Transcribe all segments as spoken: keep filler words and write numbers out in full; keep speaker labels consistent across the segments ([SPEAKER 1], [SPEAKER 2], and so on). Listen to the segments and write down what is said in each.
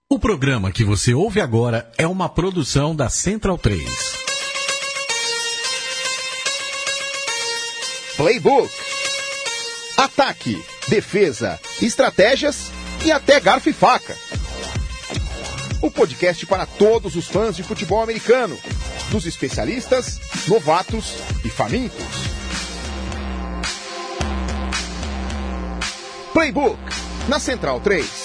[SPEAKER 1] O programa que você ouve agora é uma produção da Central três.
[SPEAKER 2] Playbook. Ataque, defesa, estratégias e até garfo e faca. O podcast para todos os fãs de futebol americano, dos especialistas, novatos e famintos. Playbook, na Central três.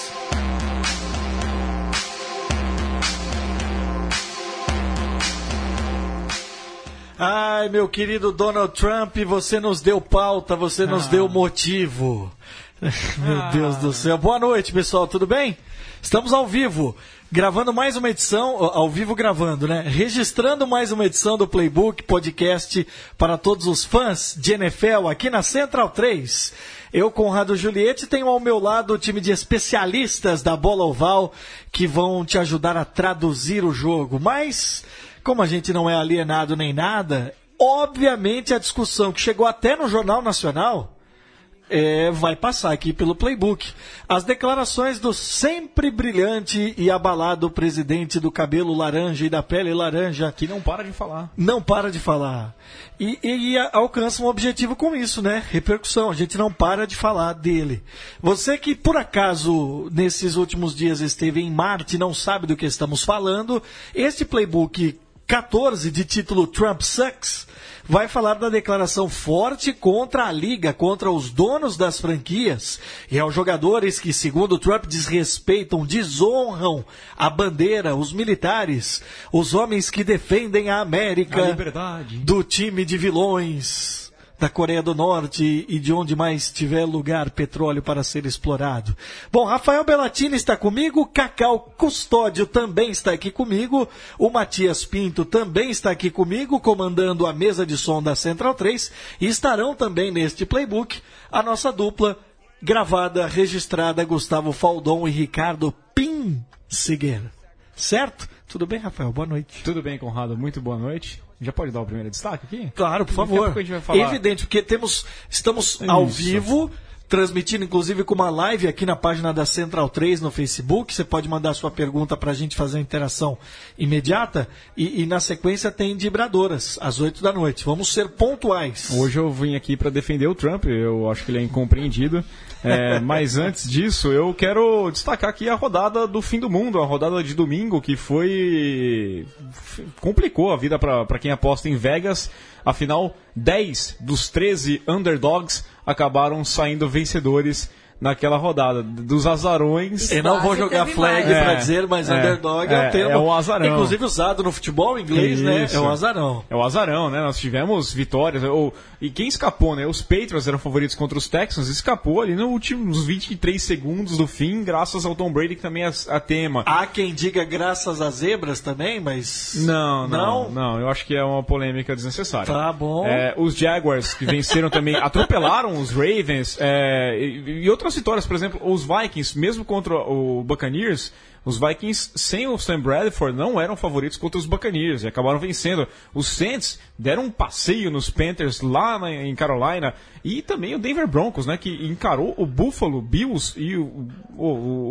[SPEAKER 3] Ai, meu querido Donald Trump, você nos deu pauta, você nos ah. deu motivo. Meu ah. Deus do céu. Boa noite, pessoal, tudo bem? Estamos ao vivo, gravando mais uma edição, ao vivo gravando, né? Registrando mais uma edição do Playbook, podcast para todos os fãs de N F L aqui na Central três. Eu, Conrado Juliette, tenho ao meu lado o time de especialistas da Bola Oval que vão te ajudar a traduzir o jogo, mas... como a gente não é alienado nem nada, obviamente a discussão que chegou até no Jornal Nacional é, vai passar aqui pelo Playbook. As declarações do sempre brilhante e abalado presidente do cabelo laranja e da pele laranja.
[SPEAKER 4] Que não para de falar.
[SPEAKER 3] Não para de falar. E, e alcança um objetivo com isso, né? Repercussão. A gente não para de falar dele. Você que, por acaso, nesses últimos dias esteve em Marte e não sabe do que estamos falando, este Playbook quatorze, de título Trump Sucks, vai falar da declaração forte contra a liga, contra os donos das franquias e aos jogadores que, segundo Trump, desrespeitam, desonram a bandeira, os militares, os homens que defendem a América,
[SPEAKER 4] a liberdade
[SPEAKER 3] do time de vilões da Coreia do Norte e de onde mais tiver lugar petróleo para ser explorado. Bom, Rafael Bellatini está comigo, Cacau Custódio também está aqui comigo, o Matias Pinto também está aqui comigo, comandando a mesa de som da Central três, e estarão também neste Playbook a nossa dupla gravada, registrada, Gustavo Faldon e Ricardo Pinseguer. Certo? Tudo bem, Rafael? Boa noite.
[SPEAKER 4] Tudo bem, Conrado. Muito boa noite. Já pode dar o primeiro destaque aqui?
[SPEAKER 3] Claro, por favor.
[SPEAKER 4] A gente vai falar...
[SPEAKER 3] Evidente, porque temos, estamos Isso. ao vivo, transmitindo inclusive com uma live aqui na página da Central três no Facebook. Você pode mandar sua pergunta para a gente fazer uma interação imediata. E, e na sequência tem vibradoras, às oito da noite. Vamos ser pontuais.
[SPEAKER 4] Hoje eu vim aqui para defender o Trump. Eu acho que ele é incompreendido. É, mas antes disso, eu quero destacar aqui a rodada do fim do mundo, a rodada de domingo, que foi... complicou a vida para quem aposta em Vegas. Afinal, dez dos treze underdogs acabaram saindo vencedores naquela rodada. Dos azarões...
[SPEAKER 3] Eu não vou jogar flag
[SPEAKER 4] é,
[SPEAKER 3] para dizer, mas é, underdog é, é um termo,
[SPEAKER 4] é o azarão.
[SPEAKER 3] Inclusive usado no futebol inglês, Isso. né? É o azarão.
[SPEAKER 4] É o azarão, né? Nós tivemos vitórias. Ou, e quem escapou, né? Os Patriots eram favoritos contra os Texans, escapou ali nos últimos vinte e três segundos do fim, graças ao Tom Brady, que também é a tema.
[SPEAKER 3] Há quem diga graças às zebras também, mas...
[SPEAKER 4] Não, não, não. não eu acho que é uma polêmica desnecessária.
[SPEAKER 3] Tá bom.
[SPEAKER 4] É, os Jaguars, que venceram também, atropelaram os Ravens, é, e, e outras vitórias, por exemplo, os Vikings, mesmo contra o Buccaneers, os Vikings sem o Sam Bradford não eram favoritos contra os Buccaneers e acabaram vencendo. Os Saints deram um passeio nos Panthers lá na, em Carolina, e também o Denver Broncos, né, que encarou o Buffalo Bills, e o, o,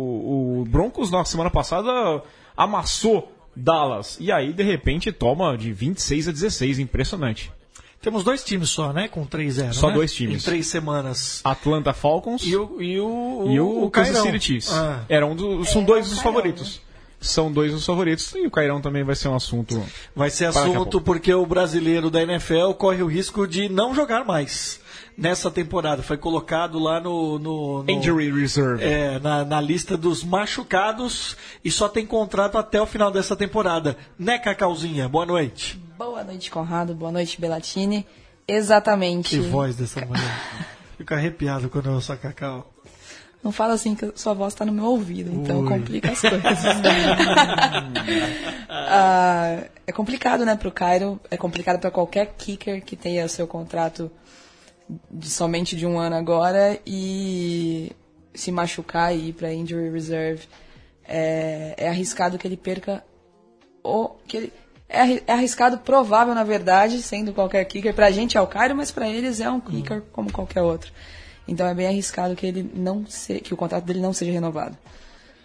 [SPEAKER 4] o, o Broncos na semana passada amassou Dallas, e aí de repente toma de vinte e seis a dezesseis, impressionante.
[SPEAKER 3] Temos dois times só, né? Com três a zero,
[SPEAKER 4] Só
[SPEAKER 3] né?
[SPEAKER 4] dois times.
[SPEAKER 3] Em três semanas.
[SPEAKER 4] Atlanta Falcons
[SPEAKER 3] e o, e o,
[SPEAKER 4] e o,
[SPEAKER 3] o
[SPEAKER 4] Kansas City Chiefs. Ah. Era um do, são é, dois dos favoritos. São dois dos favoritos. E o Cairão também vai ser um assunto.
[SPEAKER 3] Vai ser assunto porque o brasileiro da N F L corre o risco de não jogar mais nessa temporada. Foi colocado lá no... no, no
[SPEAKER 4] Injury Reserve.
[SPEAKER 3] É, na, na lista dos machucados e só tem contrato até o final dessa temporada. Né, Cacauzinha? Boa noite.
[SPEAKER 5] Boa noite, Conrado. Boa noite, Bellatini. Exatamente.
[SPEAKER 3] Que voz dessa mulher. Fico arrepiado quando eu ouço a Cacau.
[SPEAKER 5] Não fala assim que sua voz está no meu ouvido, então Ui. complica as coisas. ah, é complicado, né, para o Cairo. É complicado para qualquer kicker que tenha o seu contrato de somente de um ano agora e se machucar e ir para injury reserve. É, é arriscado que ele perca o que ele É arriscado, provável, na verdade, sendo qualquer kicker. Pra gente é o Cairo, mas pra eles é um kicker como qualquer outro. Então é bem arriscado que ele não se, que o contrato dele não seja renovado.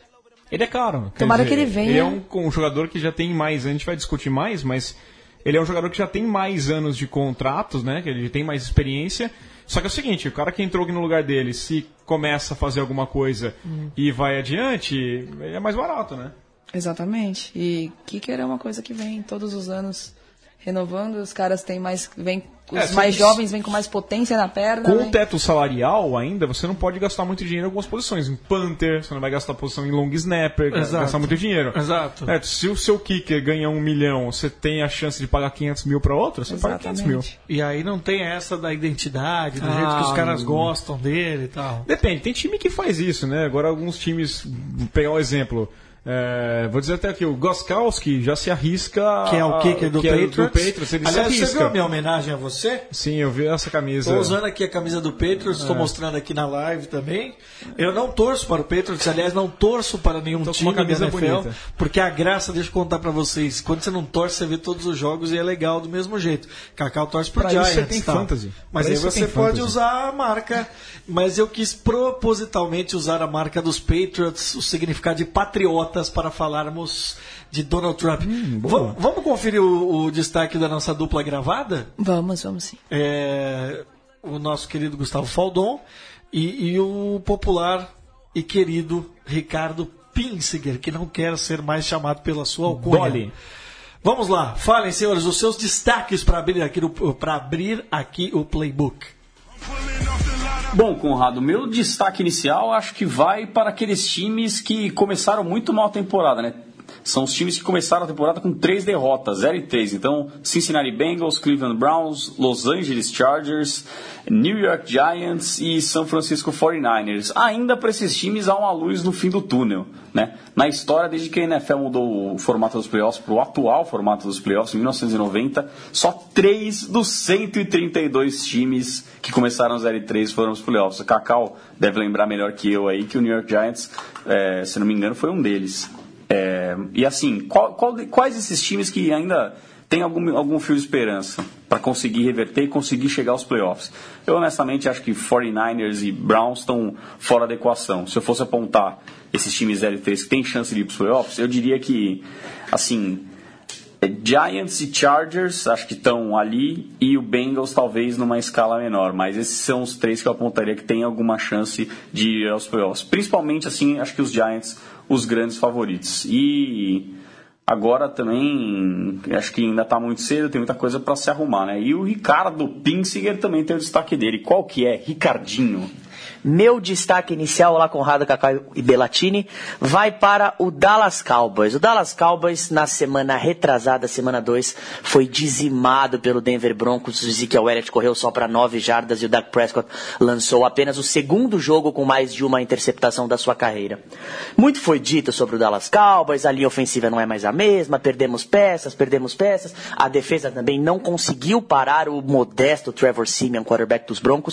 [SPEAKER 4] Ele é caro.
[SPEAKER 5] Tomara
[SPEAKER 4] dizer,
[SPEAKER 5] que ele venha.
[SPEAKER 4] Ele é um, um jogador que já tem mais, a gente vai discutir mais, mas ele é um jogador que já tem mais anos de contratos, né? Que ele tem mais experiência. Só que é o seguinte, o cara que entrou aqui no lugar dele, se começa a fazer alguma coisa hum. e vai adiante, ele é mais barato, né?
[SPEAKER 5] Exatamente. E kicker é uma coisa que vem todos os anos renovando, os caras têm mais, vem, os é, mais jovens vêm com mais potência na perna.
[SPEAKER 4] Com
[SPEAKER 5] né?
[SPEAKER 4] o teto salarial ainda, você não pode gastar muito dinheiro em algumas posições. Em punter, você não vai gastar posição em long snapper,
[SPEAKER 3] Exato.
[SPEAKER 4] gastar muito dinheiro.
[SPEAKER 3] Exato.
[SPEAKER 4] É, se o seu kicker ganha um milhão, você tem a chance de pagar quinhentos mil para outro, você
[SPEAKER 5] Exatamente.
[SPEAKER 4] paga quinhentos mil.
[SPEAKER 3] E aí não tem essa da identidade, do
[SPEAKER 4] ah,
[SPEAKER 3] jeito que os caras gostam dele e tal.
[SPEAKER 4] Depende, tem time que faz isso, né? Agora alguns times, vou pegar um exemplo... É, vou dizer até aqui, o Gostkowski já se arrisca...
[SPEAKER 3] Que é o kicker do,
[SPEAKER 4] que
[SPEAKER 3] Patriots.
[SPEAKER 4] É do Patriots. Ele
[SPEAKER 3] Aliás,
[SPEAKER 4] se arrisca.
[SPEAKER 3] você viu a minha homenagem a você?
[SPEAKER 4] Sim, eu vi essa camisa.
[SPEAKER 3] Estou usando aqui a camisa do Patriots, estou é. mostrando aqui na live também. Eu não torço para o Patriots, aliás, não torço para nenhum
[SPEAKER 4] Tô
[SPEAKER 3] time
[SPEAKER 4] com uma camisa
[SPEAKER 3] da N F L,
[SPEAKER 4] bonita.
[SPEAKER 3] porque a graça, deixa eu contar para vocês, quando você não torce, você vê todos os jogos e é legal do mesmo jeito. Cacau torce para Giants.
[SPEAKER 4] Isso você tem
[SPEAKER 3] tá?
[SPEAKER 4] fantasy.
[SPEAKER 3] Mas
[SPEAKER 4] pra
[SPEAKER 3] aí você pode fantasy. usar a marca, mas eu quis propositalmente usar a marca dos Patriots, o significado de patriotas, para falarmos de Donald Trump. Hum, v- vamos conferir o, o destaque da nossa dupla gravada?
[SPEAKER 5] Vamos, vamos sim.
[SPEAKER 3] É, o nosso querido Gustavo Faldon e, e o popular e querido Ricardo Pinsiger, que não quer ser mais chamado pela sua alcunha.
[SPEAKER 4] Dolly.
[SPEAKER 3] Vamos lá, falem, senhores, os seus destaques para abrir aqui, para abrir aqui o playbook.
[SPEAKER 6] Bom, Conrado, meu destaque inicial acho que vai para aqueles times que começaram muito mal a temporada, né? São os times que começaram a temporada com três derrotas, zero e três. Então, Cincinnati Bengals, Cleveland Browns, Los Angeles Chargers, New York Giants e San Francisco forty-niners. Ainda para esses times há uma luz no fim do túnel, né? Na história, desde que a N F L mudou o formato dos playoffs para o atual formato dos playoffs, em mil novecentos e noventa, só três dos cento e trinta e dois times que começaram zero e três foram os playoffs. O Cacau deve lembrar melhor que eu aí que o New York Giants, é, se não me engano, foi um deles. É, e assim, qual, qual, quais esses times que ainda tem algum, algum fio de esperança para conseguir reverter e conseguir chegar aos playoffs? Eu honestamente acho que forty-niners e Browns estão fora da equação. Se eu fosse apontar esses times zero e três que têm chance de ir para os playoffs, eu diria que, assim, Giants e Chargers acho que estão ali, e o Bengals talvez numa escala menor, mas esses são os três que eu apontaria que tem alguma chance de ir aos playoffs. Principalmente, assim, acho que os Giants, os grandes favoritos. E agora também, acho que ainda está muito cedo, tem muita coisa para se arrumar, né? E o Ricardo Pinsiger também tem o destaque dele. Qual que é? Ricardinho.
[SPEAKER 7] Meu destaque inicial, lá Conrado, Cacau e Bellatini, vai para o Dallas Cowboys. O Dallas Cowboys, na semana retrasada, semana dois, foi dizimado pelo Denver Broncos. O Ezekiel Elliott correu só para nove jardas e o Dak Prescott lançou apenas o segundo jogo com mais de uma interceptação da sua carreira. Muito foi dito sobre o Dallas Cowboys, a linha ofensiva não é mais a mesma, perdemos peças, perdemos peças. A defesa também não conseguiu parar o modesto Trevor Siemian, quarterback dos Broncos.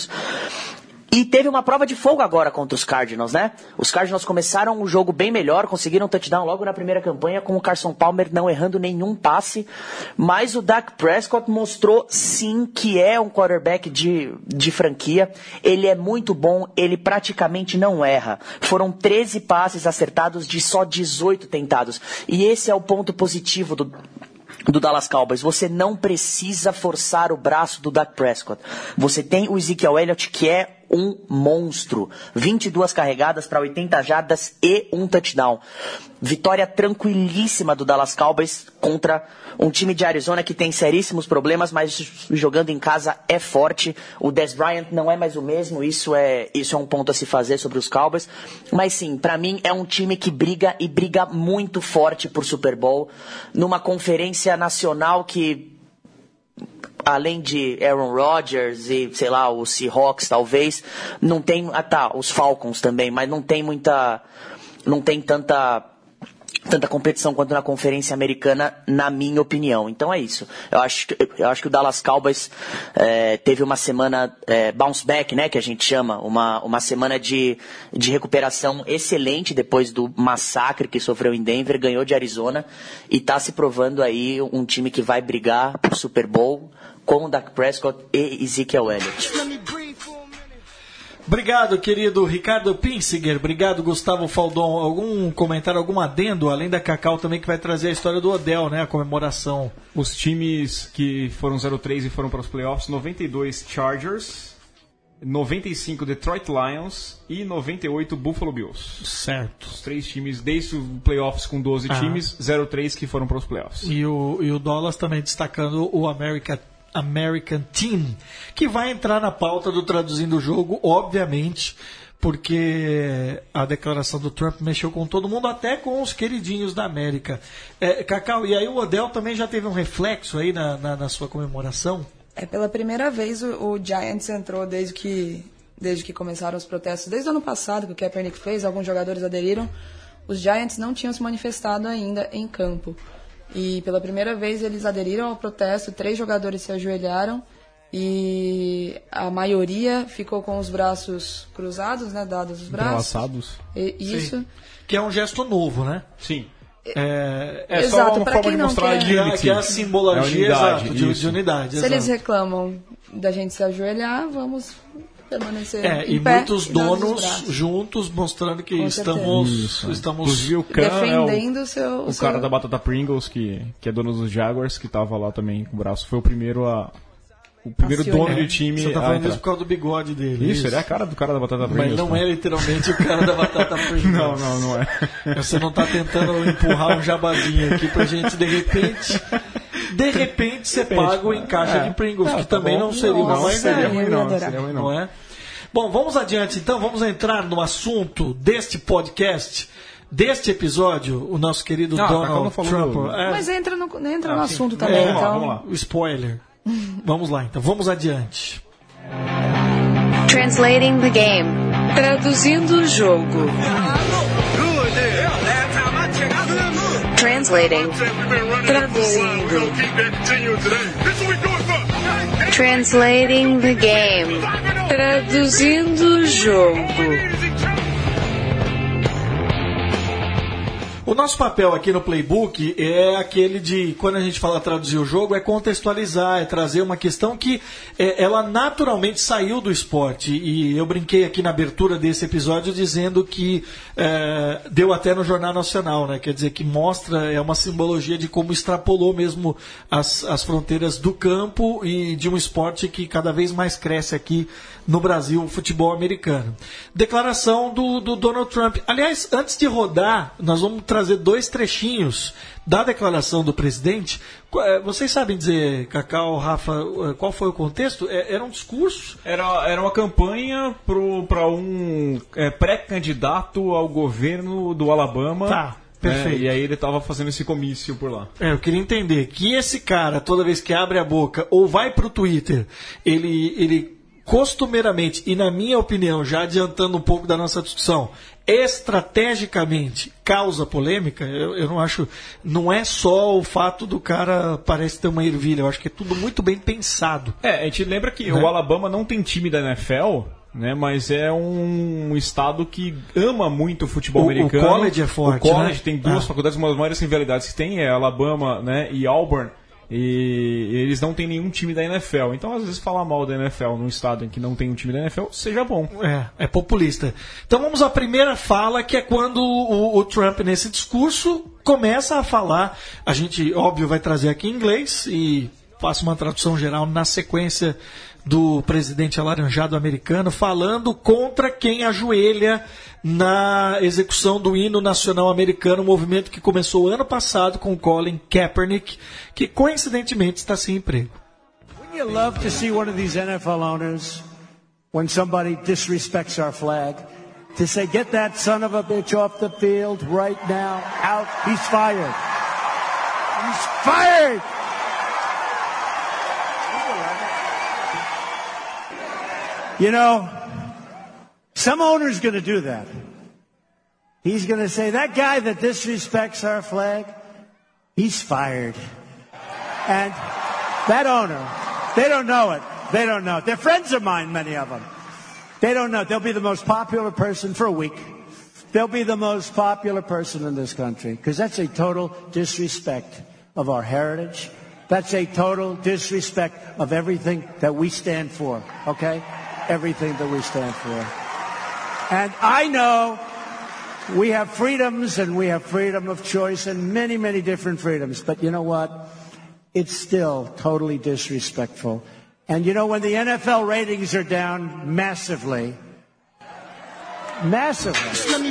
[SPEAKER 7] E teve uma prova de fogo agora contra os Cardinals, né? Os Cardinals começaram o jogo bem melhor, conseguiram um touchdown logo na primeira campanha, com o Carson Palmer não errando nenhum passe. Mas o Dak Prescott mostrou, sim, que é um quarterback de, de franquia. Ele é muito bom, ele praticamente não erra. Foram treze passes acertados de só dezoito tentados. E esse é o ponto positivo do... do Dallas Cowboys. Você não precisa forçar o braço do Dak Prescott. Você tem o Ezekiel Elliott, que é um monstro. vinte e duas carregadas para oitenta jardas e um touchdown. Vitória tranquilíssima do Dallas Cowboys contra um time de Arizona que tem seríssimos problemas, mas jogando em casa é forte. O Dez Bryant não é mais o mesmo, isso é, isso é um ponto a se fazer sobre os Cowboys. Mas sim, para mim é um time que briga e briga muito forte por Super Bowl, numa conferência nacional que, além de Aaron Rodgers e, sei lá, os Seahawks talvez, não tem, ah tá, os Falcons também, mas não tem muita, não tem tanta, tanta competição quanto na Conferência Americana, na minha opinião. Então é isso. Eu acho, eu acho que o Dallas Cowboys é, teve uma semana é, bounce back, né, que a gente chama, uma, uma semana de, de recuperação excelente depois do massacre que sofreu em Denver, ganhou de Arizona e está se provando aí um time que vai brigar pro Super Bowl com o Dak Prescott e Ezekiel Elliott.
[SPEAKER 3] Obrigado, querido Ricardo Pinsiger. Obrigado, Gustavo Faldon. Algum comentário, algum adendo, além da Cacau também, que vai trazer a história do Odell, né? A comemoração.
[SPEAKER 4] Os times que foram zero três e foram para os playoffs, noventa e dois Chargers, noventa e cinco Detroit Lions e noventa e oito Buffalo Bills.
[SPEAKER 3] Certo.
[SPEAKER 4] Os três times, desde os playoffs com doze ah. times, zero três que foram para os playoffs.
[SPEAKER 3] E o, e o Dollars também destacando o America American Team, que vai entrar na pauta do Traduzindo o Jogo, obviamente, porque a declaração do Trump mexeu com todo mundo, até com os queridinhos da América. É, Cacau, e aí o Odell também já teve um reflexo aí na, na, na sua comemoração?
[SPEAKER 5] É, pela primeira vez o, o Giants entrou desde que, desde que começaram os protestos, desde o ano passado, que o Kaepernick fez, alguns jogadores aderiram. Os Giants não tinham se manifestado ainda em campo. E pela primeira vez eles aderiram ao protesto, três jogadores se ajoelharam e a maioria ficou com os braços cruzados, né, dados os braços.
[SPEAKER 4] Entrelaçados.
[SPEAKER 5] E, isso.
[SPEAKER 3] Sim. Que é um gesto novo, né?
[SPEAKER 4] Sim.
[SPEAKER 3] É,
[SPEAKER 4] é
[SPEAKER 5] exato,
[SPEAKER 4] só uma forma de mostrar
[SPEAKER 3] quer,
[SPEAKER 4] unity.
[SPEAKER 3] Que é a simbologia
[SPEAKER 4] é a unidade,
[SPEAKER 3] exato, de, de unidade.
[SPEAKER 5] Se
[SPEAKER 3] exato.
[SPEAKER 5] eles reclamam da gente se ajoelhar, vamos permanecer
[SPEAKER 3] é,
[SPEAKER 5] em
[SPEAKER 3] e
[SPEAKER 5] pé.
[SPEAKER 3] Muitos
[SPEAKER 5] e
[SPEAKER 3] donos juntos mostrando que
[SPEAKER 5] com
[SPEAKER 3] estamos, estamos
[SPEAKER 5] defendendo
[SPEAKER 4] é o,
[SPEAKER 5] o seu...
[SPEAKER 4] O
[SPEAKER 5] seu...
[SPEAKER 4] cara da batata Pringles, que, que é dono dos Jaguars, que estava lá também com o braço. Foi o primeiro a... O primeiro
[SPEAKER 5] Acione.
[SPEAKER 4] dono do time.
[SPEAKER 3] Você tá falando isso por causa do bigode dele.
[SPEAKER 4] Isso, isso, ele é a cara do cara da batata Pringles.
[SPEAKER 3] Mas não
[SPEAKER 4] cara.
[SPEAKER 3] é literalmente o cara da batata Pringles.
[SPEAKER 4] Não, não, não é.
[SPEAKER 3] Você não tá tentando empurrar um jabazinho aqui pra gente, de repente... De repente ser pago em caixa é. de Pringles,
[SPEAKER 4] Ah,
[SPEAKER 3] que
[SPEAKER 4] tá
[SPEAKER 3] também
[SPEAKER 4] bom.
[SPEAKER 3] não seria uma má
[SPEAKER 4] seria
[SPEAKER 3] ideia.
[SPEAKER 4] ruim, não, seria ruim, não.
[SPEAKER 3] Não é? Bom, vamos adiante então, vamos entrar no assunto deste podcast, deste episódio, o nosso querido
[SPEAKER 4] ah,
[SPEAKER 3] Donald
[SPEAKER 4] tá
[SPEAKER 3] Trump.
[SPEAKER 4] do...
[SPEAKER 5] É... Mas entra no, entra
[SPEAKER 3] ah,
[SPEAKER 5] no
[SPEAKER 3] sim.
[SPEAKER 5] assunto também,
[SPEAKER 3] é,
[SPEAKER 5] então.
[SPEAKER 4] Vamos lá.
[SPEAKER 3] O spoiler. Vamos lá então, vamos adiante.
[SPEAKER 8] Translating the game. Traduzindo o jogo. Translating. Traduzindo. Translating the game. Traduzindo o jogo.
[SPEAKER 3] O nosso papel aqui no Playbook é aquele de, quando a gente fala traduzir o jogo, é contextualizar, é trazer uma questão que é, ela naturalmente saiu do esporte. E eu brinquei aqui na abertura desse episódio dizendo que é, deu até no Jornal Nacional, né? Quer dizer, que mostra, é uma simbologia de como extrapolou mesmo as, as fronteiras do campo e de um esporte que cada vez mais cresce aqui no Brasil, o futebol americano. Declaração do, do Donald Trump. Aliás, antes de rodar, nós vamos trazer dois trechinhos da declaração do presidente. Vocês sabem dizer, Cacau, Rafa, qual foi o contexto? Era um discurso?
[SPEAKER 4] Era, era uma campanha para um é, pré-candidato ao governo do Alabama.
[SPEAKER 3] Tá. Perfeito.
[SPEAKER 4] É, e aí ele estava fazendo esse comício por lá.
[SPEAKER 3] É, eu queria entender que esse cara, toda vez que abre a boca ou vai pro Twitter, ele... ele costumeiramente, e na minha opinião, já adiantando um pouco da nossa discussão, estrategicamente causa polêmica, eu, eu não acho, não é só o fato do cara parece ter uma ervilha, eu acho que é tudo muito bem pensado.
[SPEAKER 4] É, a gente lembra que
[SPEAKER 3] né?
[SPEAKER 4] O Alabama não tem time da N F L, né, mas é um estado que ama muito o futebol
[SPEAKER 3] o,
[SPEAKER 4] americano.
[SPEAKER 3] O college é forte,
[SPEAKER 4] O college
[SPEAKER 3] né?
[SPEAKER 4] tem duas
[SPEAKER 3] ah.
[SPEAKER 4] faculdades, uma das maiores rivalidades que tem é Alabama, né, e Auburn. E eles não têm nenhum time da N F L. Então, às vezes, falar mal da N F L num estado em que não tem um time da N F L seja bom.
[SPEAKER 3] É, é populista. Então, vamos à primeira fala, que é quando o, o Trump, nesse discurso, começa a falar. A gente, óbvio, vai trazer aqui em inglês e faço uma tradução geral na sequência do presidente alaranjado americano falando contra quem ajoelha na execução do hino nacional americano, um movimento que começou ano passado com Colin Kaepernick, que coincidentemente está sem emprego.
[SPEAKER 9] Wouldn't you love to see one of these N F L owners, when somebody disrespects our flag, to say, get that son of a bitch off the field right now, out, he's fired. He's fired! You know, some owner's going to do that. He's going to say, that guy that disrespects our flag, he's fired. And that owner, they don't know it. They don't know it. They're friends of mine, many of them. They don't know. They'll be the most popular person for a week. They'll be the most popular person in this country, because that's a total disrespect of our heritage. That's a total disrespect of everything that we stand for, okay? everything that we stand for. And I know we have freedoms and we have freedom of choice and many, many different freedoms. But you know what? It's still totally disrespectful. And you know, when the N F L ratings are down massively, massively.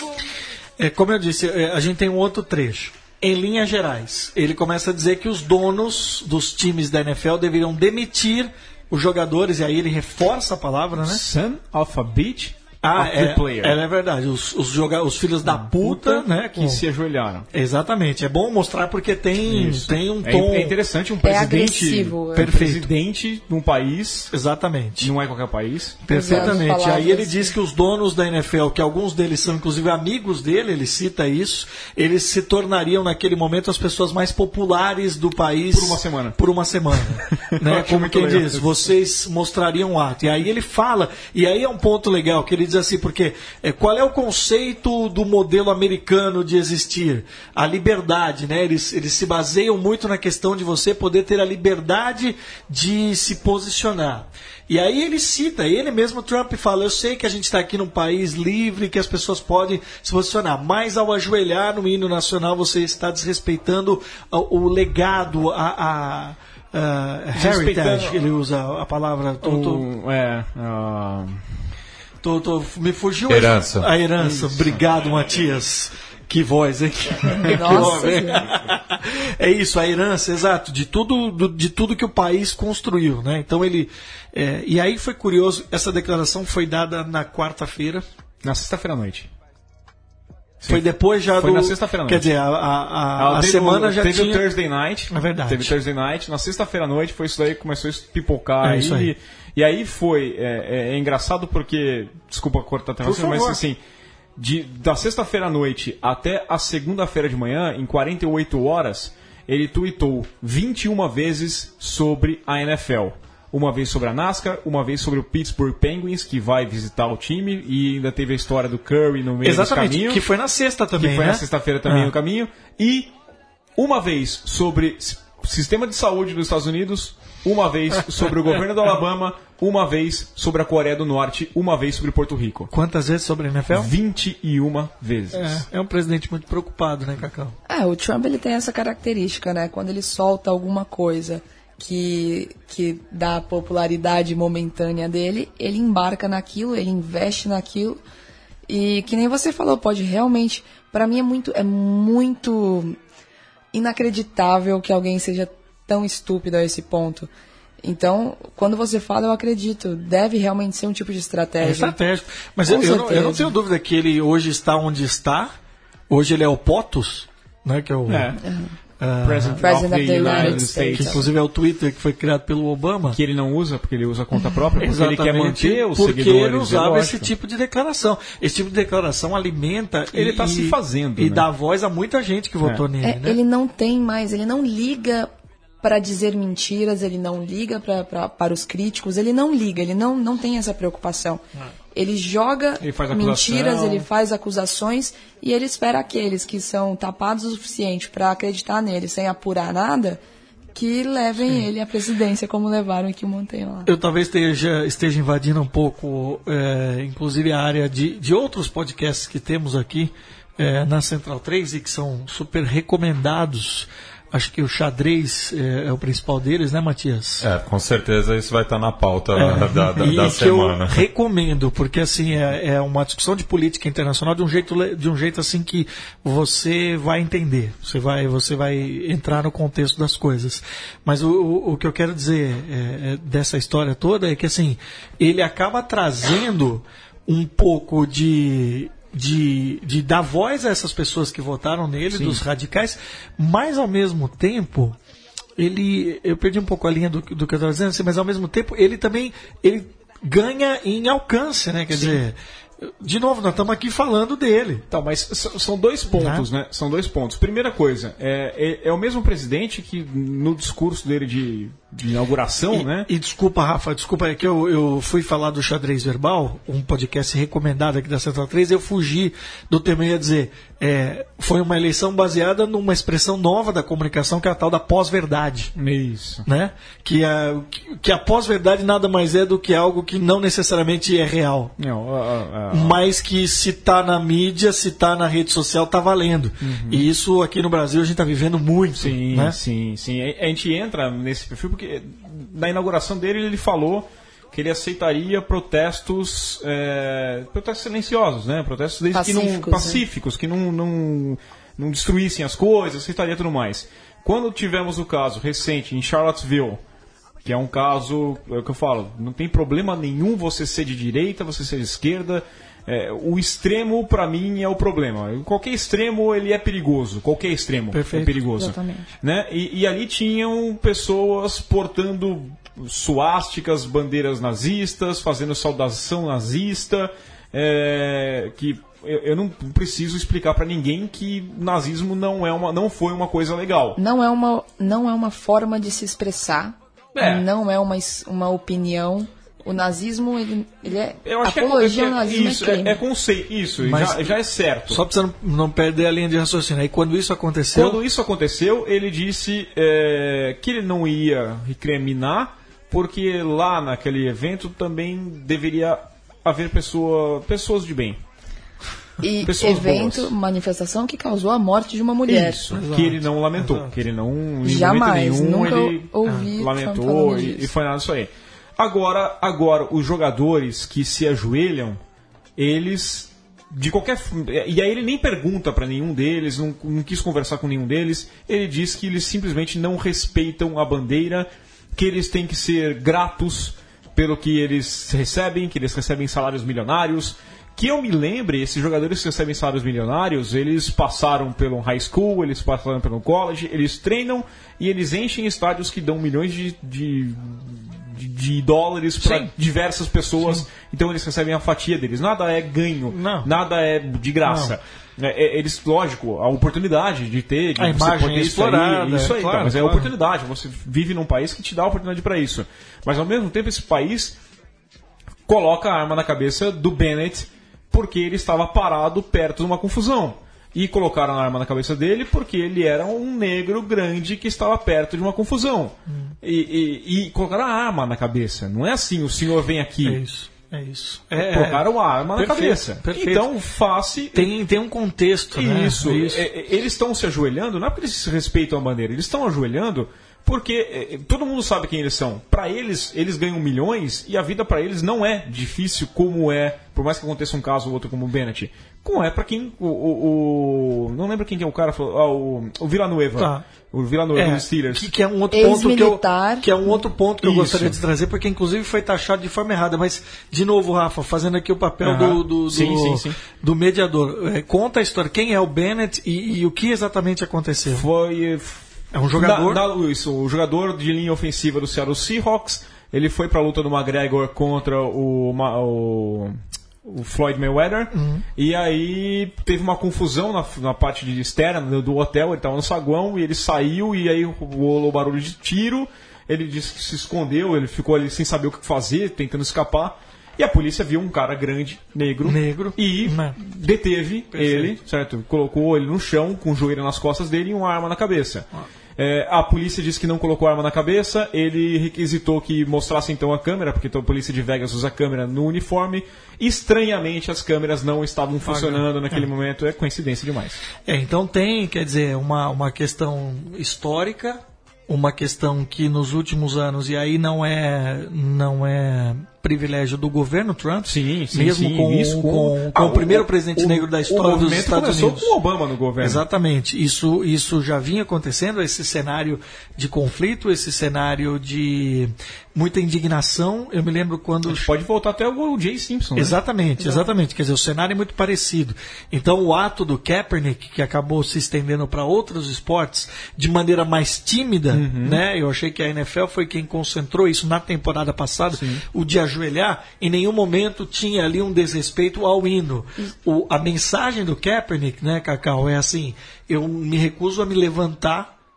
[SPEAKER 3] É, como eu disse, a gente tem um outro trecho. Em linhas gerais, ele começa a dizer que os donos dos times da N F L deveriam demitir os jogadores, e aí ele reforça a palavra, né?
[SPEAKER 4] Son of a bitch.
[SPEAKER 3] Ah, é, é, é verdade. Os, os, joga- os filhos da puta,
[SPEAKER 4] puta
[SPEAKER 3] né?
[SPEAKER 4] Que
[SPEAKER 3] com...
[SPEAKER 4] se ajoelharam.
[SPEAKER 3] Exatamente. É bom mostrar porque tem, tem um tom.
[SPEAKER 4] É, é interessante um
[SPEAKER 5] É
[SPEAKER 4] presidente.
[SPEAKER 5] agressivo.
[SPEAKER 4] Um
[SPEAKER 3] Perfeito.
[SPEAKER 4] presidente de um país.
[SPEAKER 3] Exatamente.
[SPEAKER 4] Não é qualquer país.
[SPEAKER 3] Perfeitamente.
[SPEAKER 5] Usando
[SPEAKER 3] Aí ele
[SPEAKER 5] palavras.
[SPEAKER 3] diz que os donos da N F L, que alguns deles são inclusive amigos dele, ele cita isso, eles se tornariam naquele momento as pessoas mais populares do país.
[SPEAKER 4] Por uma semana.
[SPEAKER 3] Por uma semana. Né?
[SPEAKER 4] Acho
[SPEAKER 3] Como
[SPEAKER 4] muito
[SPEAKER 3] quem
[SPEAKER 4] legal.
[SPEAKER 3] diz, vocês mostrariam o ato. E aí ele fala, e aí é um ponto legal, que ele diz assim, porque é, qual é o conceito do modelo americano de existir? A liberdade, né? Eles, eles se baseiam muito na questão de você poder ter a liberdade de se posicionar. E aí ele cita, ele mesmo, Trump, fala, eu sei que a gente está aqui num país livre, que as pessoas podem se posicionar, mas ao ajoelhar no hino nacional você está desrespeitando o, o legado, a, a, a heritage, ele usa a palavra... Tô, tô,
[SPEAKER 4] O, é. Uh...
[SPEAKER 3] tô, tô, me fugiu
[SPEAKER 1] Herança.
[SPEAKER 3] a herança. Isso. Obrigado, Matias. Que voz, hein?
[SPEAKER 5] Nossa,
[SPEAKER 3] que é isso, a herança, exato, de tudo, do, de tudo que o país construiu, né? Então ele, é, e aí foi curioso, essa declaração foi dada na quarta-feira,
[SPEAKER 4] Na sexta-feira à noite.
[SPEAKER 3] Sim. Foi depois já
[SPEAKER 4] Foi
[SPEAKER 3] do,
[SPEAKER 4] na sexta-feira à noite.
[SPEAKER 3] quer dizer, a, a, a, a
[SPEAKER 4] teve
[SPEAKER 3] semana
[SPEAKER 4] o,
[SPEAKER 3] já
[SPEAKER 4] teve
[SPEAKER 3] tinha...
[SPEAKER 4] o Thursday Night.
[SPEAKER 3] É verdade.
[SPEAKER 4] Teve o Thursday Night. Na sexta-feira à noite foi isso daí que começou a pipocar.
[SPEAKER 3] É isso aí.
[SPEAKER 4] E, e aí foi, é, é, é engraçado porque, desculpa cortar a
[SPEAKER 3] Por
[SPEAKER 4] mas
[SPEAKER 3] favor.
[SPEAKER 4] assim, de, da sexta-feira à noite até a segunda-feira de manhã, em quarenta e oito horas, ele tweetou vinte e uma vezes sobre a N F L. Uma vez sobre a NASCAR, uma vez sobre o Pittsburgh Penguins, que vai visitar o time, e ainda teve a história do Curry no meio
[SPEAKER 3] Exatamente,
[SPEAKER 4] do caminho.
[SPEAKER 3] que foi na sexta também,
[SPEAKER 4] Que foi
[SPEAKER 3] né?
[SPEAKER 4] na sexta-feira também
[SPEAKER 3] Ah.
[SPEAKER 4] no caminho. E uma vez sobre s- sistema de saúde dos Estados Unidos, uma vez sobre o governo do Alabama, uma vez sobre a Coreia do Norte, uma vez sobre Porto Rico.
[SPEAKER 3] Quantas vezes sobre a N F L?
[SPEAKER 4] vinte e uma vezes.
[SPEAKER 3] É, é um presidente muito preocupado, né, Cacau?
[SPEAKER 5] É, o Trump ele tem essa característica, né? Quando ele solta alguma coisa que, que dá a popularidade momentânea dele, ele embarca naquilo, ele investe naquilo. E que nem você falou, pode realmente... Pra mim é muito, é muito inacreditável que alguém seja tão estúpido a esse ponto. Então, quando você fala, eu acredito. Deve realmente ser um tipo de
[SPEAKER 3] É
[SPEAKER 5] estratégia.
[SPEAKER 3] estratégico. Mas
[SPEAKER 5] Com
[SPEAKER 3] eu, eu, não, eu não
[SPEAKER 5] certeza.
[SPEAKER 3] tenho dúvida que ele hoje está onde está. Hoje ele é o POTUS, né, que é o...
[SPEAKER 4] É.
[SPEAKER 3] ah,
[SPEAKER 4] President,
[SPEAKER 5] President
[SPEAKER 4] of the United
[SPEAKER 5] States.
[SPEAKER 4] States.
[SPEAKER 3] que inclusive é o Twitter que foi criado pelo Obama.
[SPEAKER 4] Que ele não usa, porque ele usa conta própria, porque ele quer manter os
[SPEAKER 3] porque
[SPEAKER 4] seguidores.
[SPEAKER 3] ele usava
[SPEAKER 4] é
[SPEAKER 3] esse
[SPEAKER 4] lógico.
[SPEAKER 3] tipo de declaração. Esse tipo de declaração alimenta
[SPEAKER 4] Ele
[SPEAKER 3] e,
[SPEAKER 4] tá se fazendo,
[SPEAKER 3] e
[SPEAKER 4] né?
[SPEAKER 3] dá voz a muita gente que votou
[SPEAKER 4] É.
[SPEAKER 3] nele,
[SPEAKER 5] É,
[SPEAKER 3] né?
[SPEAKER 5] Ele não tem mais, ele não liga para dizer mentiras, ele não liga pra, pra, para os críticos, ele não liga, ele não, não tem essa preocupação. Ele joga
[SPEAKER 4] Ele faz acusação.
[SPEAKER 5] mentiras, ele faz acusações e ele espera aqueles que são tapados o suficiente para acreditar nele sem apurar nada, que levem ele à presidência, como levaram aqui o Montanha lá.
[SPEAKER 3] Eu talvez esteja, esteja invadindo um pouco, é, inclusive, a área de, de outros podcasts que temos aqui é, na Central três e que são super recomendados. Acho que o xadrez é, é o principal deles, né, Matias?
[SPEAKER 10] É, com certeza isso vai estar na pauta
[SPEAKER 3] É,
[SPEAKER 10] da, da,
[SPEAKER 3] e
[SPEAKER 10] da
[SPEAKER 3] que
[SPEAKER 10] semana.
[SPEAKER 3] eu recomendo, porque assim é, é uma discussão de política internacional de um jeito le- de um jeito assim que você vai entender, você vai você vai entrar no contexto das coisas. Mas o, o, o que eu quero dizer é, é, dessa história toda é que assim ele acaba trazendo um pouco de De, de dar voz a essas pessoas que votaram nele,
[SPEAKER 4] Sim.
[SPEAKER 3] dos radicais, mas ao mesmo tempo ele, eu perdi um pouco a linha do, do que eu estava dizendo, assim, mas ao mesmo tempo ele também ele ganha em alcance, né? Quer
[SPEAKER 4] Sim.
[SPEAKER 3] dizer, de novo, nós estamos aqui falando dele.
[SPEAKER 4] Então, mas s- são dois pontos, né? São dois pontos. Primeira coisa, é, é, é o mesmo presidente que no discurso dele de de inauguração,
[SPEAKER 3] e,
[SPEAKER 4] né?
[SPEAKER 3] E desculpa, Rafa, desculpa, é que eu, eu fui falar do Xadrez Verbal, um podcast recomendado aqui da Central três, eu fugi do tema, eu ia dizer, é, foi uma eleição baseada numa expressão nova da comunicação, que é a tal da pós-verdade.
[SPEAKER 4] Isso.
[SPEAKER 3] Né? Que a, que a pós-verdade nada mais é do que algo que não necessariamente é real.
[SPEAKER 4] Não, uh, uh, uh,
[SPEAKER 3] mas que se tá na mídia, se tá na rede social, tá valendo. Uhum. E isso aqui no Brasil a gente tá vivendo muito.
[SPEAKER 4] Sim,
[SPEAKER 3] né?
[SPEAKER 4] sim, sim. A gente entra nesse perfil porque na inauguração dele ele falou que ele aceitaria protestos, é, protestos silenciosos, né? Protestos desde pacíficos, que não, pacíficos, né? que não, não, não destruíssem as coisas, aceitaria tudo mais. Quando tivemos o caso recente em Charlottesville, que é um caso, é o que eu falo, não tem problema nenhum você ser de direita, você ser de esquerda. É, o extremo, para mim, é o problema. Qualquer extremo, ele é perigoso. Qualquer extremo Perfeito. é perigoso.
[SPEAKER 5] Exatamente.
[SPEAKER 4] Né? E, e ali tinham pessoas portando suásticas, bandeiras nazistas, fazendo saudação nazista, é, que eu, eu não preciso explicar para ninguém que nazismo não, é uma, não foi uma coisa legal.
[SPEAKER 5] Não é uma, não é uma forma de se expressar, é. não é uma, uma opinião. O nazismo, ele, ele é...
[SPEAKER 4] Eu acho
[SPEAKER 5] apologia
[SPEAKER 4] que é,
[SPEAKER 5] ao nazismo
[SPEAKER 4] isso,
[SPEAKER 5] é crime.
[SPEAKER 4] É, é conceito, isso,
[SPEAKER 3] Mas,
[SPEAKER 4] já, já é certo.
[SPEAKER 3] Só para você não, não perder a linha de raciocínio. Aí quando isso aconteceu...
[SPEAKER 4] Quando isso aconteceu, ele disse é, que ele não ia recriminar, porque lá naquele evento também deveria haver pessoa, pessoas de bem.
[SPEAKER 5] E pessoas evento, boas. Manifestação que causou a morte de uma mulher.
[SPEAKER 4] Isso, Exato. que ele não lamentou. Exato. Que ele não, em
[SPEAKER 5] Jamais,
[SPEAKER 4] momento nenhum,
[SPEAKER 5] nunca
[SPEAKER 4] ele
[SPEAKER 5] ouvi
[SPEAKER 4] lamentou e, e foi nada disso aí. Agora, agora, os jogadores que se ajoelham, eles, de qualquer... E aí ele nem pergunta para nenhum deles, não, não quis conversar com nenhum deles, ele diz que eles simplesmente não respeitam a bandeira, que eles têm que ser gratos pelo que eles recebem, que eles recebem salários milionários. Que eu me lembre, esses jogadores que recebem salários milionários, eles passaram pelo high school, eles passaram pelo college, eles treinam e eles enchem estádios que dão milhões de... de de dólares para diversas pessoas. Sim. Então eles recebem a fatia deles. Nada é ganho, não. nada é de graça. É, eles, lógico, a oportunidade de ter, de
[SPEAKER 3] a
[SPEAKER 4] você
[SPEAKER 3] imagem
[SPEAKER 4] poder
[SPEAKER 3] explorada,
[SPEAKER 4] isso aí,
[SPEAKER 3] claro,
[SPEAKER 4] tá, mas
[SPEAKER 3] claro.
[SPEAKER 4] é a oportunidade. Você vive num país que te dá a oportunidade para isso. Mas ao mesmo tempo esse país coloca a arma na cabeça do Bennett porque ele estava parado perto de uma confusão. E colocaram a arma na cabeça dele porque ele era um negro grande que estava perto de uma confusão. Hum. E, e, e colocaram a arma na cabeça. Não é assim, o senhor vem aqui.
[SPEAKER 3] É isso, é isso. É,
[SPEAKER 4] colocaram a arma
[SPEAKER 3] perfeito,
[SPEAKER 4] na cabeça.
[SPEAKER 3] Perfeito.
[SPEAKER 4] Então, face...
[SPEAKER 3] Tem, tem um contexto, né?
[SPEAKER 4] Isso.
[SPEAKER 3] isso.
[SPEAKER 4] É, eles estão se ajoelhando, não é porque eles respeitam a bandeira, eles estão ajoelhando porque é, todo mundo sabe quem eles são. Para eles, eles ganham milhões e a vida para eles não é difícil como é, por mais que aconteça um caso ou outro como o Bennett. Como é para quem... O, o, o, não lembro quem que é o cara, falou, ah, o, o Villanueva.
[SPEAKER 3] Tá.
[SPEAKER 4] O Villanueva
[SPEAKER 3] é,
[SPEAKER 4] dos Steelers.
[SPEAKER 3] Que, que é um outro ponto que eu, que é um outro ponto que eu gostaria de trazer, porque inclusive foi taxado de forma errada. Mas, de novo, Rafa, fazendo aqui o papel uh-huh. do, do,
[SPEAKER 4] sim,
[SPEAKER 3] do,
[SPEAKER 4] sim, sim.
[SPEAKER 3] do mediador. É, conta a história, quem é o Bennett e, e o que exatamente aconteceu.
[SPEAKER 4] Foi...
[SPEAKER 3] É um jogador...
[SPEAKER 4] Na, na, isso, o jogador de linha ofensiva do Seattle Seahawks. Ele foi para a luta do McGregor contra o... o o Floyd Mayweather, uhum. e aí teve uma confusão na, na parte de externa do, do hotel, ele estava no saguão, e ele saiu, e aí rolou barulho de tiro, ele disse que se escondeu, ele ficou ali sem saber o que fazer, tentando escapar, e a polícia viu um cara grande, negro,
[SPEAKER 3] negro.
[SPEAKER 4] e uhum. deteve Perfeito. ele, certo? Colocou ele no chão, com o joelho nas costas dele e uma arma na cabeça. Uhum. É, a polícia disse que não colocou arma na cabeça, ele requisitou que mostrasse então a câmera, porque então a polícia de Vegas usa câmera no uniforme. Estranhamente as câmeras não estavam funcionando ah, naquele é. momento, é coincidência demais.
[SPEAKER 3] É, então tem, quer dizer, uma, uma questão histórica, uma questão que nos últimos anos, e aí não é, não é privilégio do governo Trump,
[SPEAKER 4] sim, sim,
[SPEAKER 3] mesmo
[SPEAKER 4] sim,
[SPEAKER 3] com,
[SPEAKER 4] isso,
[SPEAKER 3] com,
[SPEAKER 4] com,
[SPEAKER 3] com
[SPEAKER 4] ah,
[SPEAKER 3] o primeiro
[SPEAKER 4] o,
[SPEAKER 3] presidente
[SPEAKER 4] o,
[SPEAKER 3] negro da história dos Estados Unidos.
[SPEAKER 4] Começou com o Obama no governo.
[SPEAKER 3] Exatamente. Isso, isso já vinha acontecendo, esse cenário de conflito, esse cenário de muita indignação. Eu me lembro quando...
[SPEAKER 4] A gente pode voltar até o Jay Simpson. Né?
[SPEAKER 3] Exatamente, exatamente. Quer dizer, o cenário é muito parecido. Então, o ato do Kaepernick, que acabou se estendendo para outros esportes de maneira mais tímida, uhum. né? Eu achei que a N F L foi quem concentrou isso na temporada passada, Sim. o de ajoelhar. Em nenhum momento tinha ali um desrespeito ao hino. O, a mensagem do Kaepernick, né, Cacau, é assim: eu me recuso a me levantar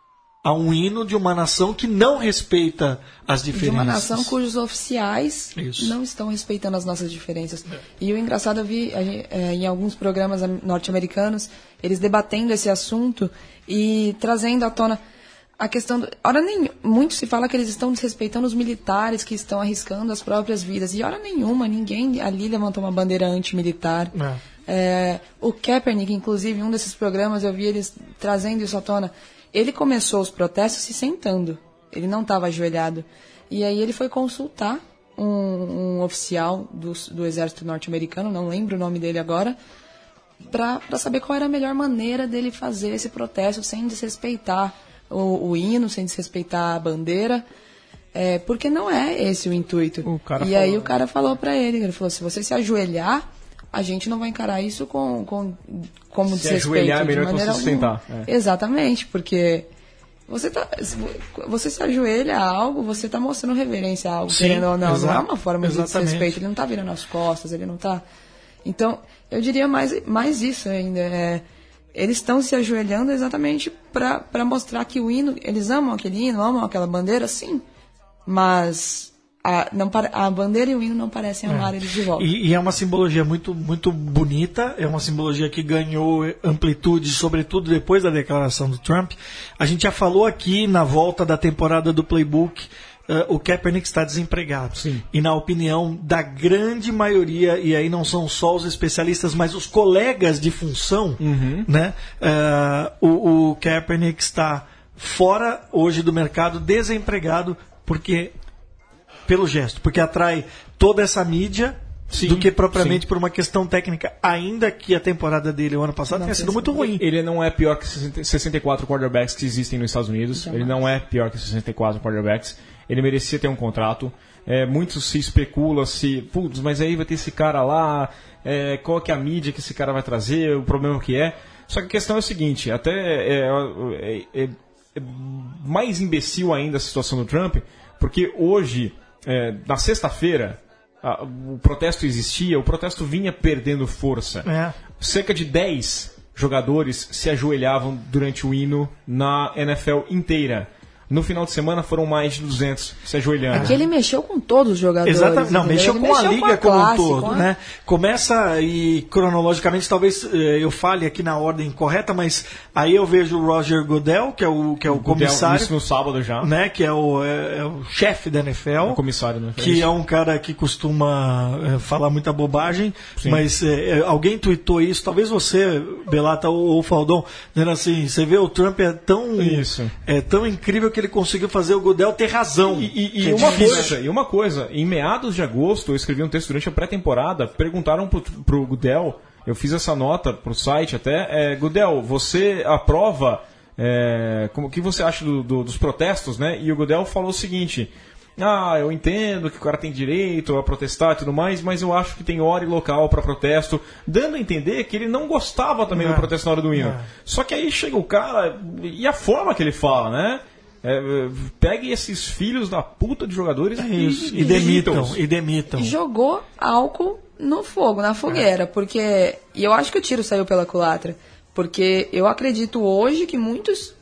[SPEAKER 3] a um hino de uma nação que não respeita as diferenças.
[SPEAKER 5] De uma nação cujos oficiais
[SPEAKER 3] Isso.
[SPEAKER 5] não estão respeitando as nossas diferenças. É. E o engraçado, eu vi é, em alguns programas norte-americanos, eles debatendo esse assunto e trazendo à tona a questão do... Hora nenhuma, muito se fala que eles estão desrespeitando os militares que estão arriscando as próprias vidas. E hora nenhuma, ninguém ali levantou uma bandeira anti-militar. É. É, o Kaepernick, inclusive, em um desses programas, eu vi eles trazendo isso à tona. Ele começou os protestos se sentando. Ele não estava ajoelhado. E aí ele foi consultar um, um oficial do, do exército norte-americano, não lembro o nome dele agora, para saber qual era a melhor maneira dele fazer esse protesto sem desrespeitar o, o hino, sem desrespeitar a bandeira. É, porque não é esse o intuito. O e falou... aí o cara falou para ele, ele falou, se você se ajoelhar, a gente não vai encarar isso com, com, como se desrespeito. Se ajoelhar é melhor que você sustentar. É. Exatamente, porque você, tá, você se ajoelha a algo, você está mostrando reverência a algo, Sim, querendo ou não. Não é uma forma exatamente. de desrespeito, ele não está virando as costas, ele não está... Então, eu diria mais, mais isso ainda. É, eles estão se ajoelhando exatamente para mostrar que o hino, eles amam aquele hino, amam aquela bandeira, sim, mas... A, não, a bandeira e o hino não parecem amar é. eles de volta.
[SPEAKER 3] E, e é uma simbologia muito, muito bonita, é uma simbologia que ganhou amplitude, sobretudo depois da declaração do Trump. A gente já falou aqui na volta da temporada do Playbook, uh, o Kaepernick está desempregado. Sim. E na opinião da grande maioria, e aí não são só os especialistas, mas os colegas de função, uhum. né? Uh, o, o Kaepernick está fora hoje do mercado, desempregado, porque... pelo gesto, porque atrai toda essa mídia sim, do que propriamente sim. por uma questão técnica, ainda que a temporada dele o ano passado não, tenha sido muito ruim.
[SPEAKER 4] Ele não é pior que sessenta e quatro quarterbacks que existem nos Estados Unidos, Jamais. ele não é pior que sessenta e quatro quarterbacks, ele merecia ter um contrato. É, muito se especula se, putz, mas aí vai ter esse cara lá, é, qual que é a mídia que esse cara vai trazer, o problema que é. Só que a questão é o seguinte, até é, é, é, é mais imbecil ainda a situação do Trump, porque hoje... É, na sexta-feira, a, o protesto existia, o protesto vinha perdendo força. É. Cerca de dez jogadores se ajoelhavam durante o hino na N F L inteira. No final de semana foram mais de duzentos se ajoelhando.
[SPEAKER 5] É que ele mexeu com todos os jogadores.
[SPEAKER 3] Exatamente. Não, mexeu com mexeu a liga com a como um todo. A... Né? Começa, e cronologicamente, talvez eu fale aqui na ordem correta, mas aí eu vejo o Roger Goodell, que é o, que é o, o comissário.
[SPEAKER 4] Isso no sábado já.
[SPEAKER 3] Né? Que é o, é, é o chefe da N F L. É o
[SPEAKER 4] comissário, né?
[SPEAKER 3] Que é um cara que costuma é, falar muita bobagem. Sim. Mas é, alguém tweetou isso, talvez você, Belata ou o Faldon, dizendo assim, você vê o Trump é tão, isso. é tão incrível que ele conseguiu fazer o Goodell ter razão.
[SPEAKER 4] E, e, e, é uma coisa, e uma coisa, em meados de agosto, eu escrevi um texto durante a pré-temporada, perguntaram pro, pro Goodell, eu fiz essa nota pro site até, é, Goodell, você aprova, é, como, o que você acha do, do, dos protestos, né? E o Goodell falou o seguinte, ah, eu entendo que o cara tem direito a protestar e tudo mais, mas eu acho que tem hora e local para protesto, dando a entender que ele não gostava também é. do protesto na hora do hino. É. Só que aí chega o cara, e a forma que ele fala, né? É, pegue esses filhos da puta de jogadores é
[SPEAKER 3] isso, e, e demitam. E demitam.
[SPEAKER 5] Jogou álcool no fogo, na fogueira, é. porque... E eu acho que o tiro saiu pela culatra, porque eu acredito hoje que muitos...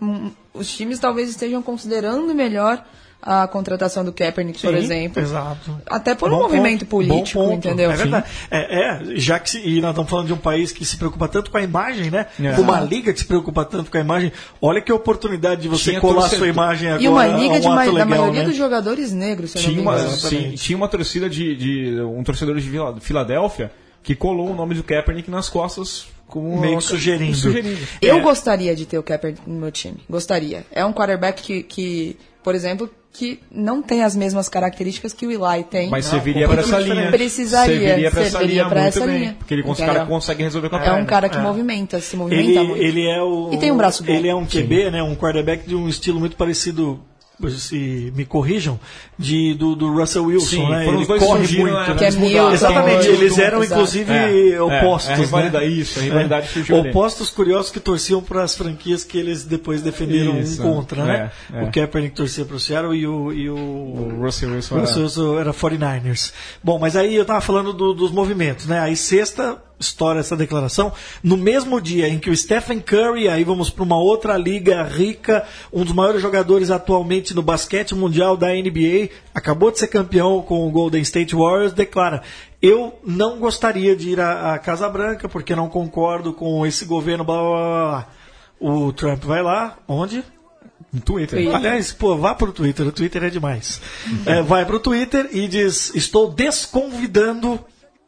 [SPEAKER 5] Os times talvez estejam considerando melhor a contratação do Kaepernick, Sim, por exemplo.
[SPEAKER 3] Exato.
[SPEAKER 5] Até por um bom movimento ponto, político, entendeu?
[SPEAKER 3] É verdade. É, é, já que se, e nós estamos falando de um país que se preocupa tanto com a imagem, né? É. Com uma liga que se preocupa tanto com a imagem. Olha que oportunidade de você tinha colar torcedor. sua imagem agora.
[SPEAKER 5] E uma liga
[SPEAKER 3] um
[SPEAKER 5] de ma
[SPEAKER 3] legal,
[SPEAKER 5] da maioria
[SPEAKER 3] né?
[SPEAKER 5] dos jogadores negros. Se
[SPEAKER 4] tinha, uma, sim, tinha uma torcida de, de um torcedor de Filadélfia que colou o nome do Kaepernick nas costas. Como
[SPEAKER 3] meio que sugerindo.
[SPEAKER 5] sugerindo. Eu é. gostaria de ter o Kaepernick no meu time. Gostaria. É um quarterback que, que por exemplo, que não tem as mesmas características que o Eli tem.
[SPEAKER 4] Mas serviria para essa linha.
[SPEAKER 5] Precisaria.
[SPEAKER 4] Serviria para essa linha,
[SPEAKER 5] pra essa
[SPEAKER 4] bem,
[SPEAKER 5] linha.
[SPEAKER 4] Porque ele cons cara consegue resolver com a
[SPEAKER 5] É
[SPEAKER 4] perna.
[SPEAKER 5] um cara que
[SPEAKER 3] é.
[SPEAKER 5] movimenta, se movimenta
[SPEAKER 3] ele,
[SPEAKER 5] muito.
[SPEAKER 3] Ele é o,
[SPEAKER 5] e tem um braço bom.
[SPEAKER 3] Ele é um Q B, né, um quarterback de um estilo muito parecido, se me corrijam, de, do, do Russell Wilson. Sim, né? Ele corre muito. Né?
[SPEAKER 5] Que é mil,
[SPEAKER 3] Exatamente, eles eram exato. inclusive é, opostos. É, a
[SPEAKER 4] rivalidade,
[SPEAKER 3] né?
[SPEAKER 4] isso, a rivalidade
[SPEAKER 3] é.
[SPEAKER 4] surgiu
[SPEAKER 3] Opostos curiosos que torciam para as franquias que eles depois defenderam isso, um contra. É, né? É. O Kaepernick torcia para o Seattle e o, e o,
[SPEAKER 4] o Russell Wilson
[SPEAKER 3] Russell era, era quarenta e niners. Bom, mas aí eu estava falando do, dos movimentos. Né? Aí sexta, estoura essa declaração, no mesmo dia em que o Stephen Curry, aí vamos para uma outra liga rica, um dos maiores jogadores atualmente no basquete mundial da N B A, acabou de ser campeão com o Golden State Warriors, declara: eu não gostaria de ir à, à Casa Branca porque não concordo com esse governo, blá, blá, blá, blá. O Trump vai lá, onde?
[SPEAKER 4] No Twitter.
[SPEAKER 3] Twitter. Aliás, pô, vá pro Twitter, o Twitter é demais. É, vai pro Twitter e diz: estou desconvidando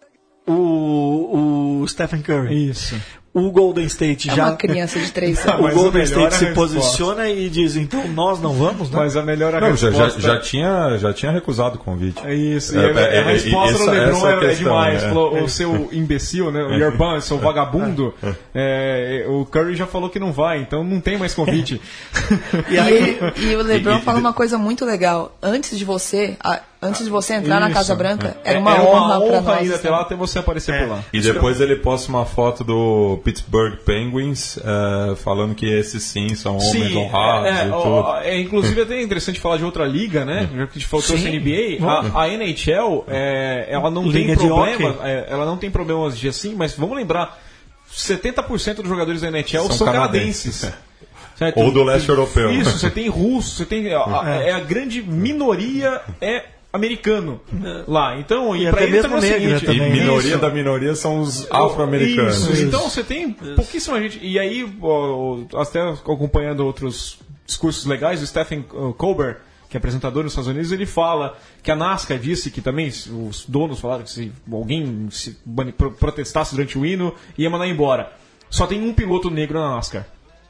[SPEAKER 3] o, o Stephen Curry.
[SPEAKER 4] Isso.
[SPEAKER 3] O Golden State
[SPEAKER 5] é
[SPEAKER 3] já.
[SPEAKER 5] Uma criança de três
[SPEAKER 3] O
[SPEAKER 5] anos.
[SPEAKER 3] Golden
[SPEAKER 4] o
[SPEAKER 3] State se
[SPEAKER 4] é
[SPEAKER 3] posiciona e diz: então nós não vamos, né?
[SPEAKER 4] Mas a melhor
[SPEAKER 10] Não, já,
[SPEAKER 4] resposta...
[SPEAKER 10] já, já, tinha, já tinha recusado o convite.
[SPEAKER 4] É isso.
[SPEAKER 10] É,
[SPEAKER 4] E a,
[SPEAKER 10] é,
[SPEAKER 4] a resposta
[SPEAKER 10] essa,
[SPEAKER 4] do LeBron é,
[SPEAKER 10] é,
[SPEAKER 4] é demais.
[SPEAKER 10] é.
[SPEAKER 4] Falou, o seu imbecil, né? O Yerban, seu vagabundo. É, o Curry já falou que não vai, então não tem mais convite.
[SPEAKER 5] E, aí, e o LeBron
[SPEAKER 10] e-
[SPEAKER 5] fala
[SPEAKER 10] e-
[SPEAKER 5] uma coisa muito legal. Antes de você, a- antes de você entrar na
[SPEAKER 4] Isso.
[SPEAKER 5] Casa Branca,
[SPEAKER 4] É,
[SPEAKER 5] era uma
[SPEAKER 4] era
[SPEAKER 5] honra,
[SPEAKER 4] uma
[SPEAKER 5] pra
[SPEAKER 4] honra
[SPEAKER 5] nós.
[SPEAKER 4] ir até lá até você aparecer
[SPEAKER 3] É.
[SPEAKER 4] por lá.
[SPEAKER 10] E depois ele posta uma foto do Pittsburgh Penguins eh, falando que esses sim são homens
[SPEAKER 4] Sim,
[SPEAKER 10] honrados
[SPEAKER 4] é,
[SPEAKER 10] e
[SPEAKER 4] ó,
[SPEAKER 10] tudo.
[SPEAKER 4] é, inclusive é até interessante falar de outra liga, né? Já que a gente faltou essa N B A, a, a N H L, é, ela não
[SPEAKER 3] Liga
[SPEAKER 4] tem
[SPEAKER 3] de
[SPEAKER 4] problemas,
[SPEAKER 3] hockey.
[SPEAKER 4] é, ela não tem problemas de assim, mas vamos lembrar, setenta por cento dos jogadores da N H L são,
[SPEAKER 10] São
[SPEAKER 4] canadenses.
[SPEAKER 10] canadenses.
[SPEAKER 4] Certo?
[SPEAKER 10] Ou do leste europeu.
[SPEAKER 4] Isso, você tem russo, você tem a, a, é a grande minoria é americano lá. Então, e,
[SPEAKER 3] E
[SPEAKER 4] para
[SPEAKER 3] até
[SPEAKER 4] eles
[SPEAKER 3] mesmo
[SPEAKER 4] também é o
[SPEAKER 3] negra
[SPEAKER 4] seguinte,
[SPEAKER 10] E
[SPEAKER 3] também.
[SPEAKER 10] minoria
[SPEAKER 4] isso.
[SPEAKER 10] da minoria são os afro-americanos.
[SPEAKER 4] Isso. Então você tem pouquíssima gente. E aí, ó, até acompanhando outros discursos legais, o Stephen uh, Colbert, que é apresentador nos Estados Unidos, ele fala que a NASCAR disse que também os donos falaram que se alguém se bani- pro- protestasse durante o hino, ia mandar embora. Só tem um piloto negro na NASCAR.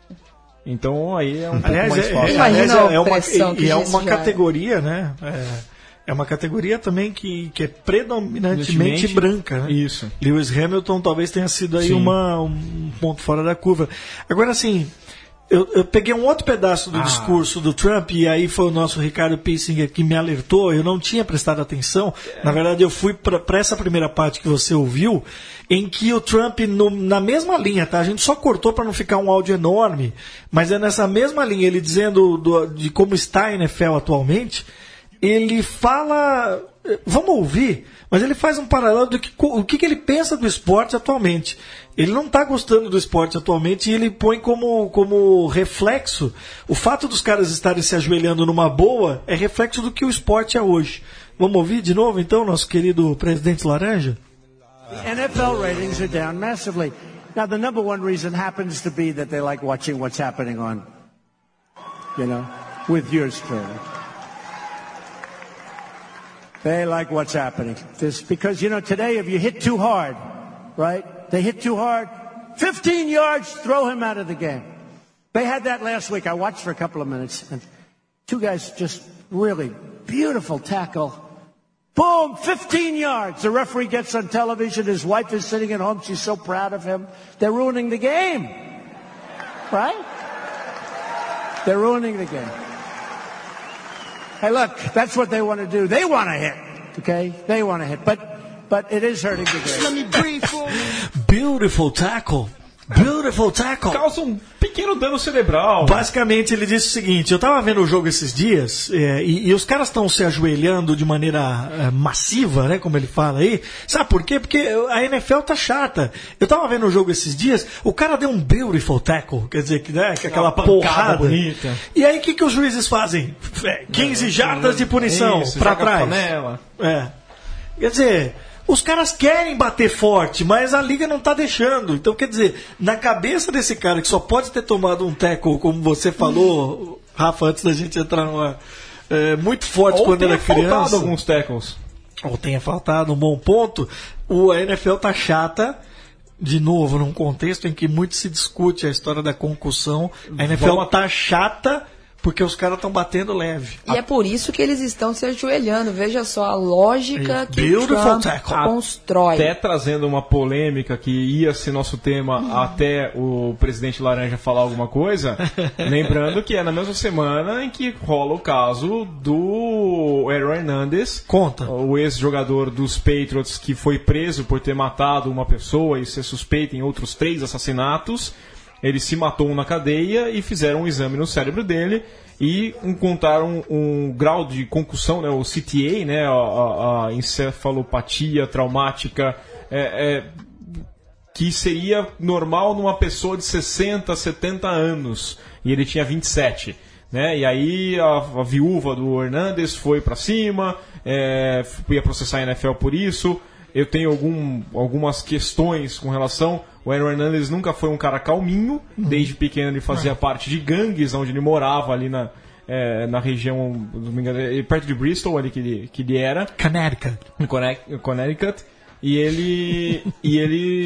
[SPEAKER 4] Então aí é um
[SPEAKER 3] Aliás,
[SPEAKER 4] pouco mais
[SPEAKER 3] é,
[SPEAKER 4] fácil.
[SPEAKER 3] é,
[SPEAKER 5] Imagina
[SPEAKER 3] aliás,
[SPEAKER 5] a
[SPEAKER 3] é uma,
[SPEAKER 5] opressão que
[SPEAKER 3] e é
[SPEAKER 5] isso
[SPEAKER 3] uma
[SPEAKER 5] já é.
[SPEAKER 3] categoria, né? É, é uma categoria também que, que é predominantemente
[SPEAKER 4] Predominantemente,
[SPEAKER 3] branca, né?
[SPEAKER 4] isso.
[SPEAKER 3] Lewis Hamilton talvez tenha sido aí
[SPEAKER 4] Sim.
[SPEAKER 3] uma, um ponto fora da curva. Agora, assim, eu, eu peguei um outro pedaço do
[SPEAKER 4] Ah.
[SPEAKER 3] discurso do Trump e aí foi o nosso Ricardo Pissinger que me alertou, eu não tinha prestado atenção. Na verdade, eu fui para essa primeira parte que você ouviu, em que o Trump, no- na mesma linha, tá? A gente só cortou para não ficar um áudio enorme, mas é nessa mesma linha, ele dizendo do- de como está a N F L atualmente, ele fala... Vamos ouvir, mas ele faz um paralelo do que o que, que ele pensa do esporte atualmente. Ele não está gostando do esporte atualmente e ele põe como, como reflexo o fato dos caras estarem se ajoelhando numa boa é reflexo do que o esporte é hoje. Vamos ouvir de novo então nosso querido presidente Laranja?
[SPEAKER 9] The N F L ratings are down massively. Now, the number one reason happens to be that they like watching what's happening on, you know, with yours truly. They like what's happening. This, because, you know, today if you hit too hard, right? They hit too hard, fifteen yards, throw him out of the game. They had that last week. I watched for a couple of minutes, and two guys just really beautiful tackle. Boom, fifteen yards. The referee gets on television. His wife is sitting at home. She's so proud of him. They're ruining the game. Right? They're ruining the game. Hey, look, that's what they want to do. They want to hit, okay? They want to hit. But but it is hurting the game. Let me breathe for
[SPEAKER 3] Beautiful tackle. Beautiful tackle.
[SPEAKER 4] Causa um pequeno dano cerebral.
[SPEAKER 3] Basicamente, ele disse o seguinte: eu tava vendo o jogo esses dias é, e, e os caras estão se ajoelhando de maneira é, massiva, né? Como ele fala aí. Sabe por quê? Porque a N F L tá chata. Eu tava vendo o jogo esses dias, o cara deu um beautiful tackle, quer dizer, que, né, que aquela porrada
[SPEAKER 4] bonita.
[SPEAKER 3] E aí, o que, que os juízes fazem? É, quinze jardas de punição
[SPEAKER 4] Isso,
[SPEAKER 3] pra
[SPEAKER 4] joga
[SPEAKER 3] trás.
[SPEAKER 4] panela.
[SPEAKER 3] É. Quer dizer, os caras querem bater forte, mas a liga não tá deixando. Então, quer dizer, na cabeça desse cara que só pode ter tomado um tackle, como você falou, Rafa, antes da gente entrar numa... É, muito forte
[SPEAKER 4] Ou
[SPEAKER 3] quando
[SPEAKER 4] tenha
[SPEAKER 3] era criança.
[SPEAKER 4] faltado alguns tackles.
[SPEAKER 3] Ou tenha faltado um bom ponto. O a N F L tá chata. De novo, num contexto em que muito se discute a história da concussão. A N F L
[SPEAKER 4] Vamos-
[SPEAKER 3] tá chata porque os caras estão batendo leve.
[SPEAKER 5] E é por isso que eles estão se ajoelhando. Veja só a lógica que o
[SPEAKER 3] Beautiful
[SPEAKER 5] Trump
[SPEAKER 3] tackle.
[SPEAKER 5] constrói.
[SPEAKER 4] Até trazendo uma polêmica que ia ser nosso tema até o presidente Laranja falar alguma coisa. Lembrando que é na mesma semana em que rola o caso do Aaron Hernandez.
[SPEAKER 3] Conta.
[SPEAKER 4] O ex-jogador dos Patriots que foi preso por ter matado uma pessoa e ser suspeito em outros três assassinatos. Ele se matou na cadeia e fizeram um exame no cérebro dele e encontraram um, um grau de concussão, né, o C T A, né, a, a, a encefalopatia traumática, é, é, que seria normal numa pessoa de sessenta, setenta anos. E ele tinha vinte e sete. Né? E aí a, a viúva do Hernandez foi pra cima, é, ia processar a N F L por isso. Eu tenho algum, algumas questões com relação. O Aaron Hernandez nunca foi um cara calminho. Uhum. Desde pequeno ele fazia uhum. parte de gangues, onde ele morava ali na, é, na região, não me engano, perto de Bristol, ali que ele, que ele era.
[SPEAKER 3] Connecticut.
[SPEAKER 4] Connecticut. E ele, e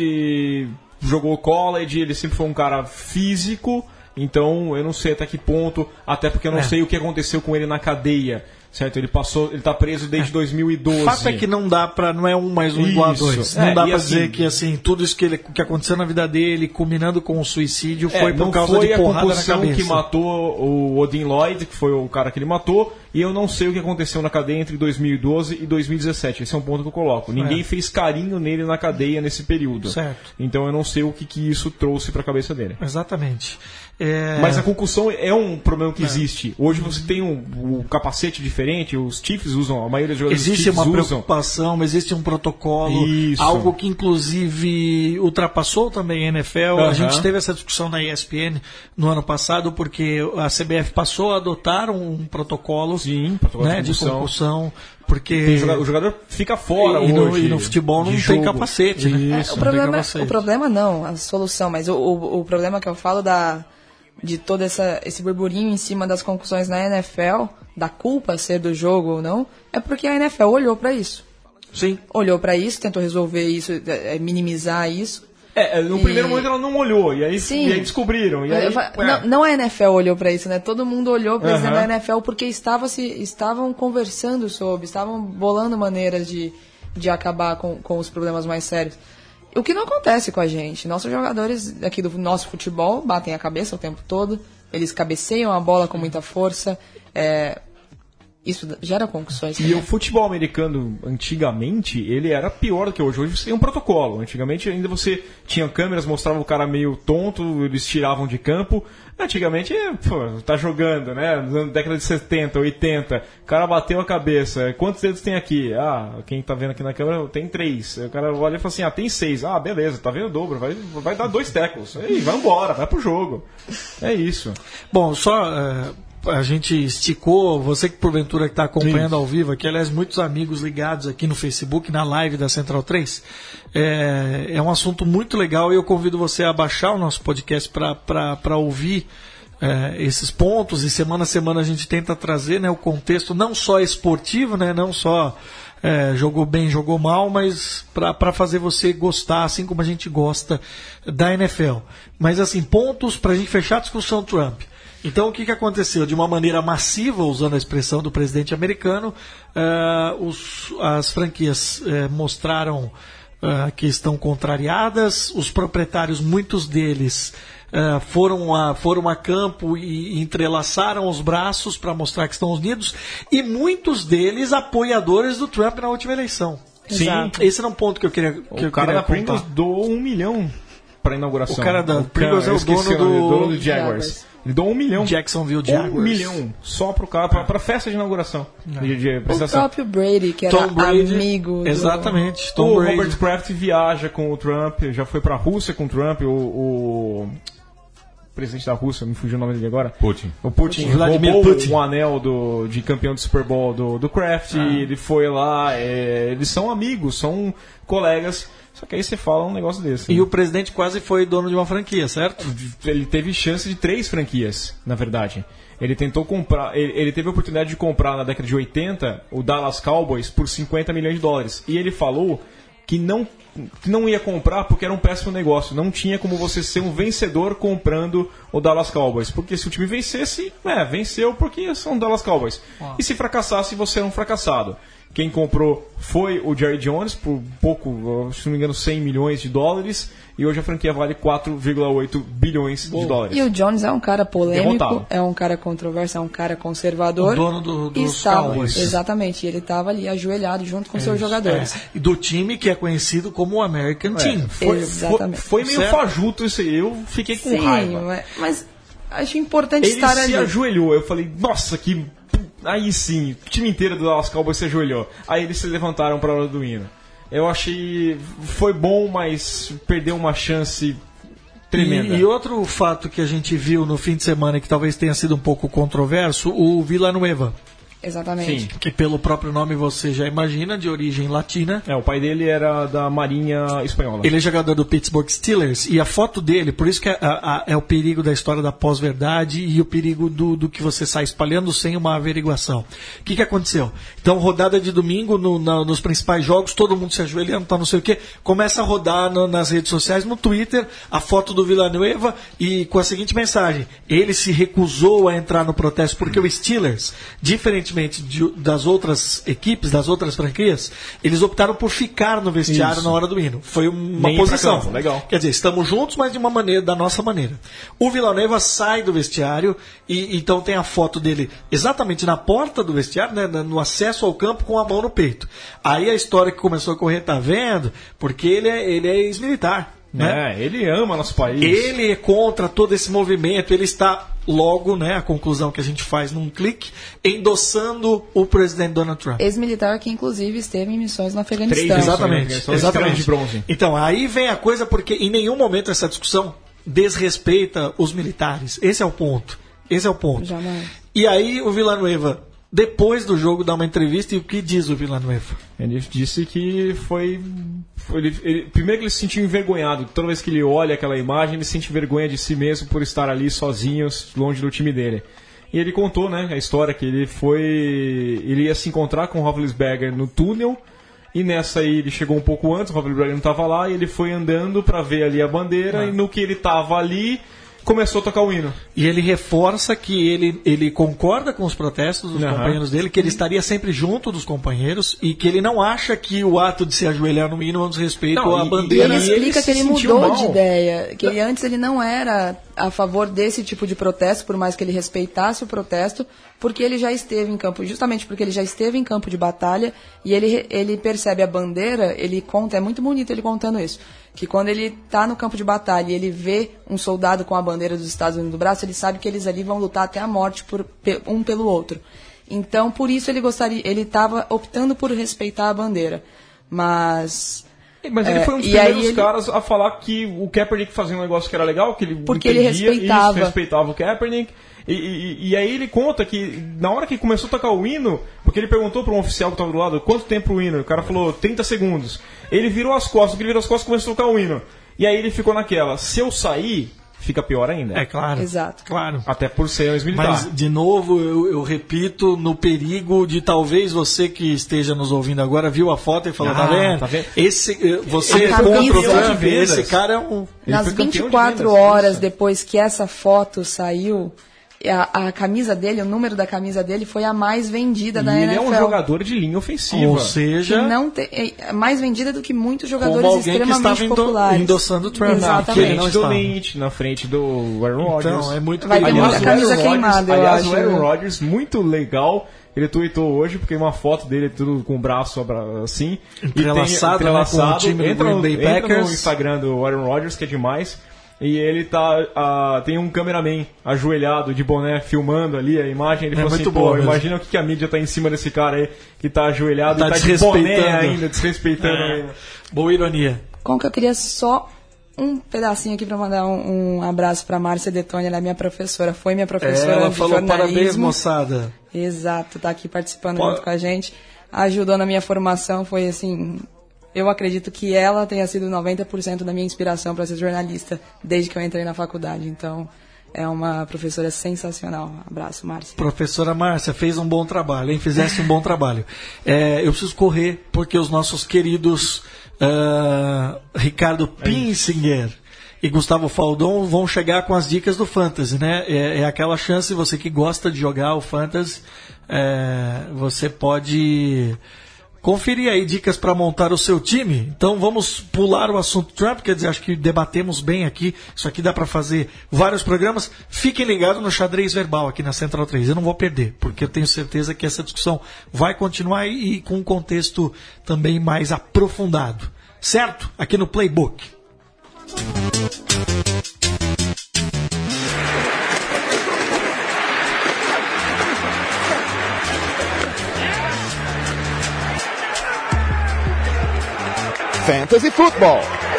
[SPEAKER 4] ele jogou college, ele sempre foi um cara físico. Então, eu não sei até que ponto, até porque eu não é. sei o que aconteceu com ele na cadeia, certo? Ele passou, ele tá preso desde é. dois mil e doze.
[SPEAKER 3] O fato é que não dá pra, não é um mais um igual a dois. Não é, dá pra assim, dizer que assim, tudo isso que, ele, que aconteceu na vida dele, culminando com o suicídio, é, foi por causa de porrada na cabeça. Não foi a concussão que matou o Odin Lloyd, que foi o cara que ele matou, e eu não sei o que aconteceu na cadeia entre dois mil e doze e dois mil e dezessete. Esse é um ponto que eu coloco. Ninguém é. fez carinho nele na cadeia nesse período. Certo.
[SPEAKER 4] Então eu não sei o que, que isso trouxe pra cabeça dele.
[SPEAKER 3] Exatamente. É...
[SPEAKER 4] Mas a concussão é um problema que é. existe. Hoje você tem um, um capacete diferente, os Chiefs usam, a maioria dos jogadores
[SPEAKER 3] existe
[SPEAKER 4] Chiefs
[SPEAKER 3] uma
[SPEAKER 4] usam.
[SPEAKER 3] preocupação, existe um protocolo,
[SPEAKER 4] Isso.
[SPEAKER 3] algo que inclusive ultrapassou também a N F L. Uh-huh. A gente teve essa discussão na E S P N no ano passado, porque a C B F passou a adotar um protocolo,
[SPEAKER 4] Sim, protocolo
[SPEAKER 3] né, de, concussão. de concussão. Porque
[SPEAKER 4] jogador, o jogador fica fora
[SPEAKER 3] e no,
[SPEAKER 4] hoje.
[SPEAKER 3] E no futebol não tem capacete, né?
[SPEAKER 5] Isso, é, o, problema, capacete. o problema não, a solução, mas o, o, o problema que eu falo da, de todo essa, esse burburinho em cima das concussões na N F L, da culpa ser do jogo ou não, é porque a N F L olhou para isso.
[SPEAKER 3] Sim.
[SPEAKER 5] Olhou para isso, tentou resolver isso, minimizar isso.
[SPEAKER 4] É, no e... primeiro momento ela não olhou, e aí, e aí descobriram. E aí,
[SPEAKER 5] eu, não, não a N F L olhou para isso, né? Todo mundo olhou para uhum. a N F L porque estava se, estavam conversando sobre, estavam bolando maneiras de, de acabar com, com os problemas mais sérios. O que não acontece com a gente. Nossos jogadores aqui do nosso futebol batem a cabeça o tempo todo, eles cabeceiam a bola com muita força, é... Isso gera concussões.
[SPEAKER 4] E o futebol americano, antigamente, ele era pior do que hoje. Hoje você tem um protocolo. Antigamente ainda você tinha câmeras, mostrava o cara meio tonto, eles tiravam de campo. Antigamente, pô, tá jogando, né? Na década de setenta, oitenta, o cara bateu a cabeça. Quantos dedos tem aqui? Ah, quem tá vendo aqui na câmera tem três. O cara olha e fala assim, ah, tem seis. Ah, beleza, tá vendo o dobro, vai, vai dar dois tackles. Aí, vai embora, vai pro jogo. É isso.
[SPEAKER 3] Bom, só... Uh... A gente esticou, você que porventura está acompanhando Isso. ao vivo aqui, aliás, muitos amigos ligados aqui no Facebook, na live da Central três. É, é um assunto muito legal e eu convido você a baixar o nosso podcast para ouvir é, esses pontos. E semana a semana a gente tenta trazer, né, o contexto não só esportivo, né, não só é, jogou bem, jogou mal, mas para fazer você gostar, assim como a gente gosta da N F L. Mas assim, pontos para a gente fechar a discussão Trump. Então, o que, que aconteceu? De uma maneira massiva, usando a expressão do presidente americano, uh, os, as franquias uh, mostraram uh, que estão contrariadas, os proprietários, muitos deles, uh, foram, a, foram a campo e, e entrelaçaram os braços para mostrar que estão unidos, e muitos deles apoiadores do Trump na última eleição.
[SPEAKER 4] Sim.
[SPEAKER 3] Exato. Esse era um ponto que eu queria que
[SPEAKER 4] O
[SPEAKER 3] eu
[SPEAKER 4] cara
[SPEAKER 3] queria
[SPEAKER 4] da Pringles doou um milhão para inauguração.
[SPEAKER 3] O cara da Pringles é o dono do,
[SPEAKER 4] dono do Jaguars. Ele deu um milhão.
[SPEAKER 3] Jacksonville Jaguars.
[SPEAKER 4] Um milhão só pro cara, pra, pra festa de inauguração. De, de
[SPEAKER 5] o próprio Brady, que era
[SPEAKER 3] Tom Brady,
[SPEAKER 5] amigo.
[SPEAKER 3] Exatamente.
[SPEAKER 4] Do...
[SPEAKER 3] Tom
[SPEAKER 4] o
[SPEAKER 3] Brady.
[SPEAKER 4] Robert Kraft viaja com o Trump, já foi pra Rússia com o Trump, o, o presidente da Rússia, me fugiu o nome dele agora.
[SPEAKER 10] Putin.
[SPEAKER 4] O Putin
[SPEAKER 3] Vladimir
[SPEAKER 4] roubou
[SPEAKER 3] Putin.
[SPEAKER 4] um anel do, de campeão do Super Bowl do, do Kraft, ah. ele foi lá, é, eles são amigos, são colegas. Só que aí você fala um negócio desse.
[SPEAKER 3] E
[SPEAKER 4] né?
[SPEAKER 3] o presidente quase foi dono de uma franquia, certo?
[SPEAKER 4] Ele teve chance de três franquias, na verdade. Ele tentou comprar, ele, ele teve a oportunidade de comprar na década de oitenta o Dallas Cowboys por cinquenta milhões de dólares. E ele falou que não, que não ia comprar porque era um péssimo negócio. Não tinha como você ser um vencedor comprando o Dallas Cowboys. Porque se o time vencesse, é, venceu porque são Dallas Cowboys. Uau. E se fracassasse, você era um fracassado. Quem comprou foi o Jerry Jones por pouco, se não me engano, cem milhões de dólares. E hoje a franquia vale quatro vírgula oito bilhões de dólares.
[SPEAKER 5] E o Jones é um cara polêmico, derrotado. É um cara controverso, é um cara conservador.
[SPEAKER 3] O dono do, dos
[SPEAKER 5] estava,
[SPEAKER 3] Cowboys.
[SPEAKER 5] Exatamente, ele estava ali ajoelhado junto com é, seus jogadores.
[SPEAKER 3] É. Do time que é conhecido como o American é, Team.
[SPEAKER 4] Foi,
[SPEAKER 5] exatamente.
[SPEAKER 4] Foi, foi meio certo? fajuto isso aí, eu fiquei com
[SPEAKER 5] Sim,
[SPEAKER 4] raiva.
[SPEAKER 5] Mas, mas acho importante
[SPEAKER 4] ele
[SPEAKER 5] estar ali.
[SPEAKER 4] Ele se ajoelhou, eu falei, nossa, que... Aí sim, o time inteiro do Dallas Cowboys se ajoelhou. Aí eles se levantaram para a hora do hino. eu achei... Foi bom, mas perdeu uma chance tremenda.
[SPEAKER 3] E, e outro fato que a gente viu no fim de semana, que talvez tenha sido um pouco controverso, o Villanueva.
[SPEAKER 5] Exatamente.
[SPEAKER 3] Sim. Que pelo próprio nome você já imagina, de origem latina.
[SPEAKER 4] É, o pai dele era da Marinha Espanhola.
[SPEAKER 3] Ele é jogador do Pittsburgh Steelers e a foto dele, por isso que é, a, a, é o perigo da história da pós-verdade e o perigo do, do que você sai espalhando sem uma averiguação. O que, que aconteceu? Então, rodada de domingo, no, na, nos principais jogos, todo mundo se ajoelhando, tá não sei o quê, começa a rodar no, nas redes sociais, no Twitter, a foto do Villanueva e com a seguinte mensagem: ele se recusou a entrar no protesto porque o Steelers, diferentemente De, das outras equipes, das outras franquias, eles optaram por ficar no vestiário Isso. na hora do hino. Foi uma Nem posição. Campo, legal. Quer dizer, estamos juntos, mas de uma maneira, da nossa maneira. O Villanueva sai do vestiário e então tem a foto dele exatamente na porta do vestiário, né, no acesso ao campo com a mão no peito. Aí a história que começou a correr, tá vendo? Porque ele é, ele é ex-militar. Né?
[SPEAKER 4] É, ele ama nosso país.
[SPEAKER 3] Ele é contra todo esse movimento, ele está logo, né, a conclusão que a gente faz num clique, endossando o presidente Donald Trump.
[SPEAKER 5] Ex-militar que inclusive esteve em missões no Afeganistão.
[SPEAKER 3] Três, exatamente. Missões, exatamente.
[SPEAKER 4] De bronze.
[SPEAKER 3] Então, aí vem a coisa, porque em nenhum momento essa discussão desrespeita os militares. Esse é o ponto. Esse é o ponto.
[SPEAKER 5] Jamais.
[SPEAKER 3] E aí o Villanueva, depois do jogo, dá uma entrevista e o que diz o Villanueva?
[SPEAKER 4] Ele disse que foi... foi ele, ele, primeiro que ele se sentiu envergonhado. Toda vez que ele olha aquela imagem, ele sente vergonha de si mesmo por estar ali sozinho, longe do time dele. E ele contou, né, a história que ele foi... Ele ia se encontrar com o Roethlisberger no túnel, e nessa aí ele chegou um pouco antes, o Roethlisberger não estava lá, e ele foi andando para ver ali a bandeira, ah. e no que ele estava ali... começou a tocar o hino.
[SPEAKER 3] E ele reforça que ele, ele concorda com os protestos dos uhum. companheiros dele, que ele estaria sempre junto dos companheiros e que ele não acha que o ato de se ajoelhar no hino é um desrespeito não, à bandeira.
[SPEAKER 5] E ele explica ele que ele mudou mal. de ideia, que ele antes ele não era a favor desse tipo de protesto, por mais que ele respeitasse o protesto, porque ele já esteve em campo, justamente porque ele já esteve em campo de batalha e ele, ele percebe a bandeira, ele conta, é muito bonito ele contando isso, que quando ele está no campo de batalha e ele vê um soldado com a bandeira dos Estados Unidos no braço, ele sabe que eles ali vão lutar até a morte por, um pelo outro. Então, por isso ele gostaria, ele estava optando por respeitar a bandeira. Mas...
[SPEAKER 4] Mas ele é, foi um dos primeiros ele... caras a falar que o Kaepernick fazia um negócio que era legal, que ele
[SPEAKER 5] porque ele respeitava.
[SPEAKER 4] Isso, respeitava o Kaepernick. E, e, e aí ele conta que na hora que começou a tocar o hino, porque ele perguntou para um oficial que estava do lado quanto tempo o hino, o cara falou trinta segundos. Ele virou as costas, que ele virou as costas, começou a tocar o hino. E aí ele ficou naquela, se eu sair, fica pior ainda.
[SPEAKER 3] É claro.
[SPEAKER 5] Exato.
[SPEAKER 3] Claro.
[SPEAKER 4] Até por ser um ex-militar.
[SPEAKER 3] Mas, de novo, eu, eu repito, no perigo de talvez você que esteja nos ouvindo agora viu a foto e falou, ah, tá vendo? Tá vendo? Esse, você é contra o Trump, esse cara é um...
[SPEAKER 5] Nas vinte e quatro horas depois que essa foto saiu... A, a camisa dele, o número da camisa dele foi a mais vendida
[SPEAKER 4] e
[SPEAKER 5] da
[SPEAKER 4] ele
[SPEAKER 5] N F L.
[SPEAKER 4] Ele é um jogador de linha ofensiva.
[SPEAKER 3] Ou seja...
[SPEAKER 5] Que não te, é mais vendida do que muitos jogadores extremamente populares.
[SPEAKER 3] Endossando o Trump.
[SPEAKER 5] Exatamente.
[SPEAKER 4] Na frente do Lynch, na frente do Aaron Rodgers.
[SPEAKER 3] Então, é muito
[SPEAKER 5] Vai ter muita camisa queimada, eu
[SPEAKER 4] aliás,
[SPEAKER 5] acho.
[SPEAKER 4] o Aaron Rodgers, muito legal... Ele tweetou hoje, porque uma foto dele, tudo com o braço assim.
[SPEAKER 3] Entrelaçado,
[SPEAKER 4] e tem, entrelaçado
[SPEAKER 3] né, com o time
[SPEAKER 4] entra,
[SPEAKER 3] do Green Bay
[SPEAKER 4] entra
[SPEAKER 3] Packers.
[SPEAKER 4] no Instagram do Aaron Rodgers, que é demais. E ele tá. Uh, tem um cameraman ajoelhado de boné filmando ali a imagem. Ele
[SPEAKER 3] é
[SPEAKER 4] falou
[SPEAKER 3] muito
[SPEAKER 4] assim:
[SPEAKER 3] bom,
[SPEAKER 4] pô,
[SPEAKER 3] mesmo.
[SPEAKER 4] Imagina o que a mídia tá em cima desse cara aí que tá ajoelhado
[SPEAKER 3] tá
[SPEAKER 4] e tá de boné ainda, desrespeitando é. ainda.
[SPEAKER 3] Boa ironia.
[SPEAKER 5] Como que eu queria só um pedacinho aqui para mandar um, um abraço para Márcia Detoni, ela é minha professora, foi minha professora
[SPEAKER 3] é, ela
[SPEAKER 5] de
[SPEAKER 3] falou
[SPEAKER 5] jornalismo.
[SPEAKER 3] Parabéns, moçada.
[SPEAKER 5] Exato, tá aqui participando
[SPEAKER 3] Pô.
[SPEAKER 5] junto com a gente, ajudou na minha formação, foi assim, eu acredito que ela tenha sido noventa por cento da minha inspiração para ser jornalista desde que eu entrei na faculdade, então é uma professora sensacional. Abraço, Márcia.
[SPEAKER 3] Professora Márcia, fez um bom trabalho, hein? Fizeste um bom trabalho. É, eu preciso correr porque os nossos queridos uh, Ricardo Pinsinger e Gustavo Faldon vão chegar com as dicas do Fantasy, né? É, é aquela chance, você que gosta de jogar o Fantasy, é, você pode conferir aí dicas para montar o seu time. Então vamos pular o assunto Trump, quer dizer, acho que debatemos bem aqui, isso aqui dá para fazer vários programas. Fiquem ligados no xadrez verbal aqui na Central três, eu não vou perder, porque eu tenho certeza que essa discussão vai continuar e, e com um contexto também mais aprofundado, certo? Aqui no Playbook.
[SPEAKER 2] Fantasy Football.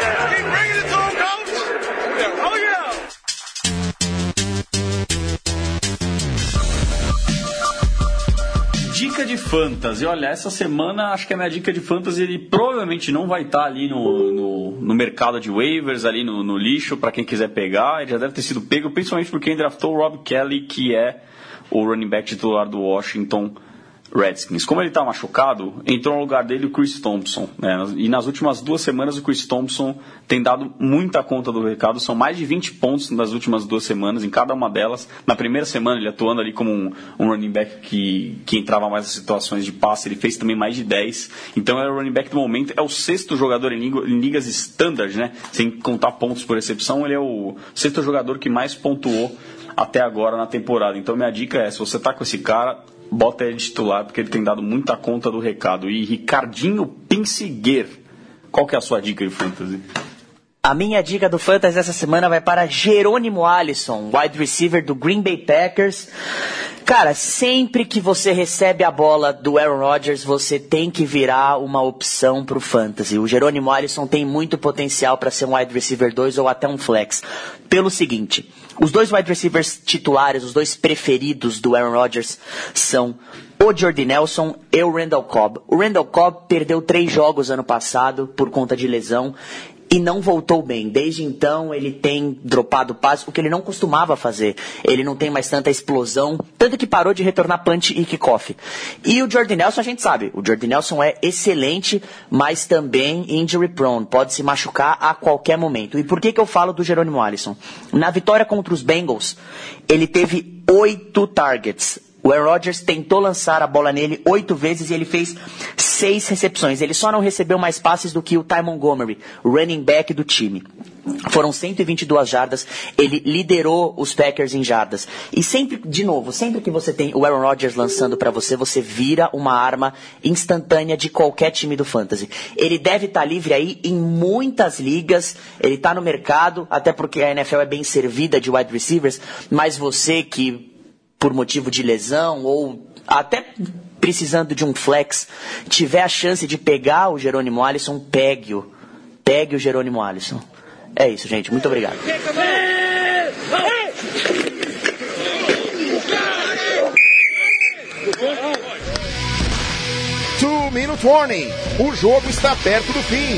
[SPEAKER 6] Dica de fantasy. Olha, essa semana acho que a minha dica de fantasy ele provavelmente não vai estar ali no, no, no mercado de waivers, ali no, no lixo, para quem quiser pegar. Ele já deve ter sido pego, principalmente por quem draftou o Rob Kelly, que é o running back titular do Washington Redskins. Como ele está machucado, entrou no lugar dele o Chris Thompson, né? E nas últimas duas semanas o Chris Thompson tem dado muita conta do recado. São mais de vinte pontos nas últimas duas semanas, em cada uma delas. Na primeira semana ele atuando ali como um, um running back que, que entrava mais nas situações de passe, ele fez também mais de dez. Então é o running back do momento, é o sexto jogador em, liga, em ligas standard, né? Sem contar pontos por recepção, ele é o sexto jogador que mais pontuou até agora na temporada. Então minha dica é, se você tá com esse cara, bota ele de titular, porque ele tem dado muita conta do recado. E Ricardinho Pinseguer, qual que é a sua dica de fantasy?
[SPEAKER 7] A minha dica do fantasy essa semana vai para Jerônimo Alisson, wide receiver do Green Bay Packers. Cara, sempre que você recebe a bola do Aaron Rodgers, você tem que virar uma opção para o fantasy. O Jerônimo Alisson tem muito potencial para ser um wide receiver dois ou até um flex. Pelo seguinte, os dois wide receivers titulares, os dois preferidos do Aaron Rodgers são o Jordy Nelson e o Randall Cobb. O Randall Cobb perdeu três jogos ano passado por conta de lesão e não voltou bem. Desde então ele tem dropado passes, o que ele não costumava fazer. Ele não tem mais tanta explosão, tanto que parou de retornar punch e kickoff. E o Jordy Nelson, a gente sabe, o Jordy Nelson é excelente, mas também injury prone, pode se machucar a qualquer momento. E por que que eu falo do Jerônimo Alisson? Na vitória contra os Bengals, ele teve oito targets. O Aaron Rodgers tentou lançar a bola nele oito vezes e ele fez seis recepções. Ele só não recebeu mais passes do que o Ty Montgomery, running back do time. Foram cento e vinte e duas jardas, ele liderou os Packers em jardas. E sempre, de novo, sempre que você tem o Aaron Rodgers lançando para você, você vira uma arma instantânea de qualquer time do fantasy. Ele deve estar livre aí em muitas ligas, ele está no mercado, até porque a N F L é bem servida de wide receivers, mas você que por motivo de lesão ou até precisando de um flex, tiver a chance de pegar o Jerônimo Alisson, pegue-o. Pegue o Jerônimo Alisson. É isso, gente. Muito obrigado.
[SPEAKER 2] Two minute warning. O jogo está perto do fim.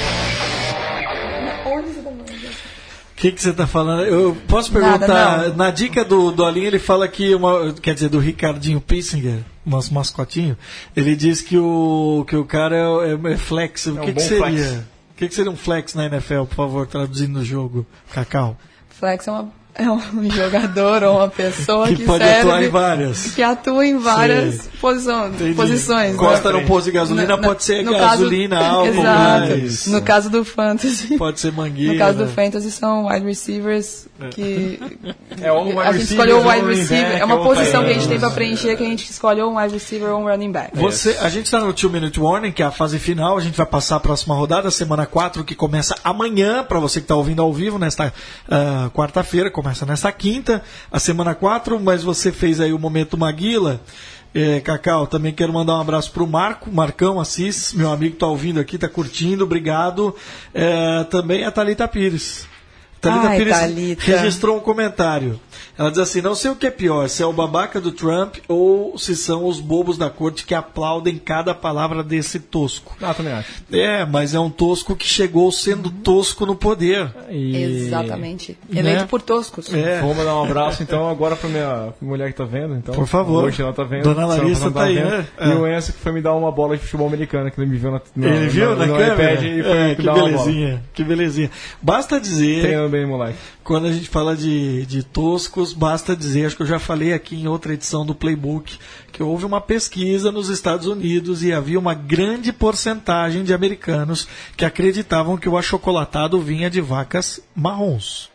[SPEAKER 3] O que, que você está falando? Eu posso perguntar, Nada, na dica do, do Alinho ele fala que, uma, quer dizer, do Ricardinho Pissinger, nosso mascotinho, ele diz que o, que o cara é, é, é flex. O é que, um que seria? Flex. O que, que seria um flex na N F L, por favor, traduzindo o jogo, Cacau?
[SPEAKER 5] Flex é uma... É um jogador ou uma pessoa que,
[SPEAKER 3] que pode
[SPEAKER 5] serve,
[SPEAKER 3] atuar em várias.
[SPEAKER 5] Que atua em várias posições. posições.
[SPEAKER 3] Costa
[SPEAKER 5] né?
[SPEAKER 3] no posto de gasolina,
[SPEAKER 5] no,
[SPEAKER 3] pode ser
[SPEAKER 5] no
[SPEAKER 3] gasolina,
[SPEAKER 5] caso,
[SPEAKER 3] álcool,
[SPEAKER 5] exato.
[SPEAKER 3] gás.
[SPEAKER 5] No caso do fantasy.
[SPEAKER 3] Pode ser mangueira.
[SPEAKER 5] No caso do fantasy são wide receivers que...
[SPEAKER 4] É, ou um wide
[SPEAKER 5] a gente escolheu um wide receiver.
[SPEAKER 4] back,
[SPEAKER 5] é uma posição
[SPEAKER 4] é,
[SPEAKER 5] que a gente tem para preencher, que a gente escolheu um wide receiver ou um running back.
[SPEAKER 3] Você, a gente está no two minute warning, que é a fase final. A gente vai passar a próxima rodada, semana quatro, que começa amanhã, para você que está ouvindo ao vivo, nesta uh, quarta-feira, começa nesta quinta. A semana quatro, mas você fez aí o Momento Maguila. É, Cacau, também quero mandar um abraço pro Marco, Marcão Assis, meu amigo tá ouvindo aqui, tá curtindo, obrigado. É, também a Thalita Pires. Thalita
[SPEAKER 5] Ai,
[SPEAKER 3] Pires
[SPEAKER 5] Thalita.
[SPEAKER 3] registrou um comentário. Ela diz assim, não sei o que é pior, se é o babaca do Trump ou se são os bobos da corte que aplaudem cada palavra desse tosco.
[SPEAKER 4] Ah, também acho.
[SPEAKER 3] É, mas é um tosco que chegou sendo tosco no poder.
[SPEAKER 5] E... Exatamente. Eleito
[SPEAKER 3] né?
[SPEAKER 5] por toscos.
[SPEAKER 3] É.
[SPEAKER 4] Vou mandar um abraço então agora pra minha mulher que tá vendo. Então,
[SPEAKER 3] por favor.
[SPEAKER 4] Hoje ela tá vendo.
[SPEAKER 3] Dona Larissa tá aí, né?
[SPEAKER 4] E é. o Enzo que foi me dar uma bola de futebol americano, que ele me viu na, na
[SPEAKER 3] Ele viu na,
[SPEAKER 4] na,
[SPEAKER 3] na
[SPEAKER 4] no
[SPEAKER 3] câmera?
[SPEAKER 4] iPad e foi
[SPEAKER 3] é,
[SPEAKER 4] me
[SPEAKER 3] que
[SPEAKER 4] dar
[SPEAKER 3] belezinha,
[SPEAKER 4] uma bola.
[SPEAKER 3] Que belezinha. Basta dizer...
[SPEAKER 4] Treinando bem, moleque.
[SPEAKER 3] Quando a gente fala de, de toscos, basta dizer, acho que eu já falei aqui em outra edição do Playbook, que houve uma pesquisa nos Estados Unidos e havia uma grande porcentagem de americanos que acreditavam que o achocolatado vinha de vacas marrons.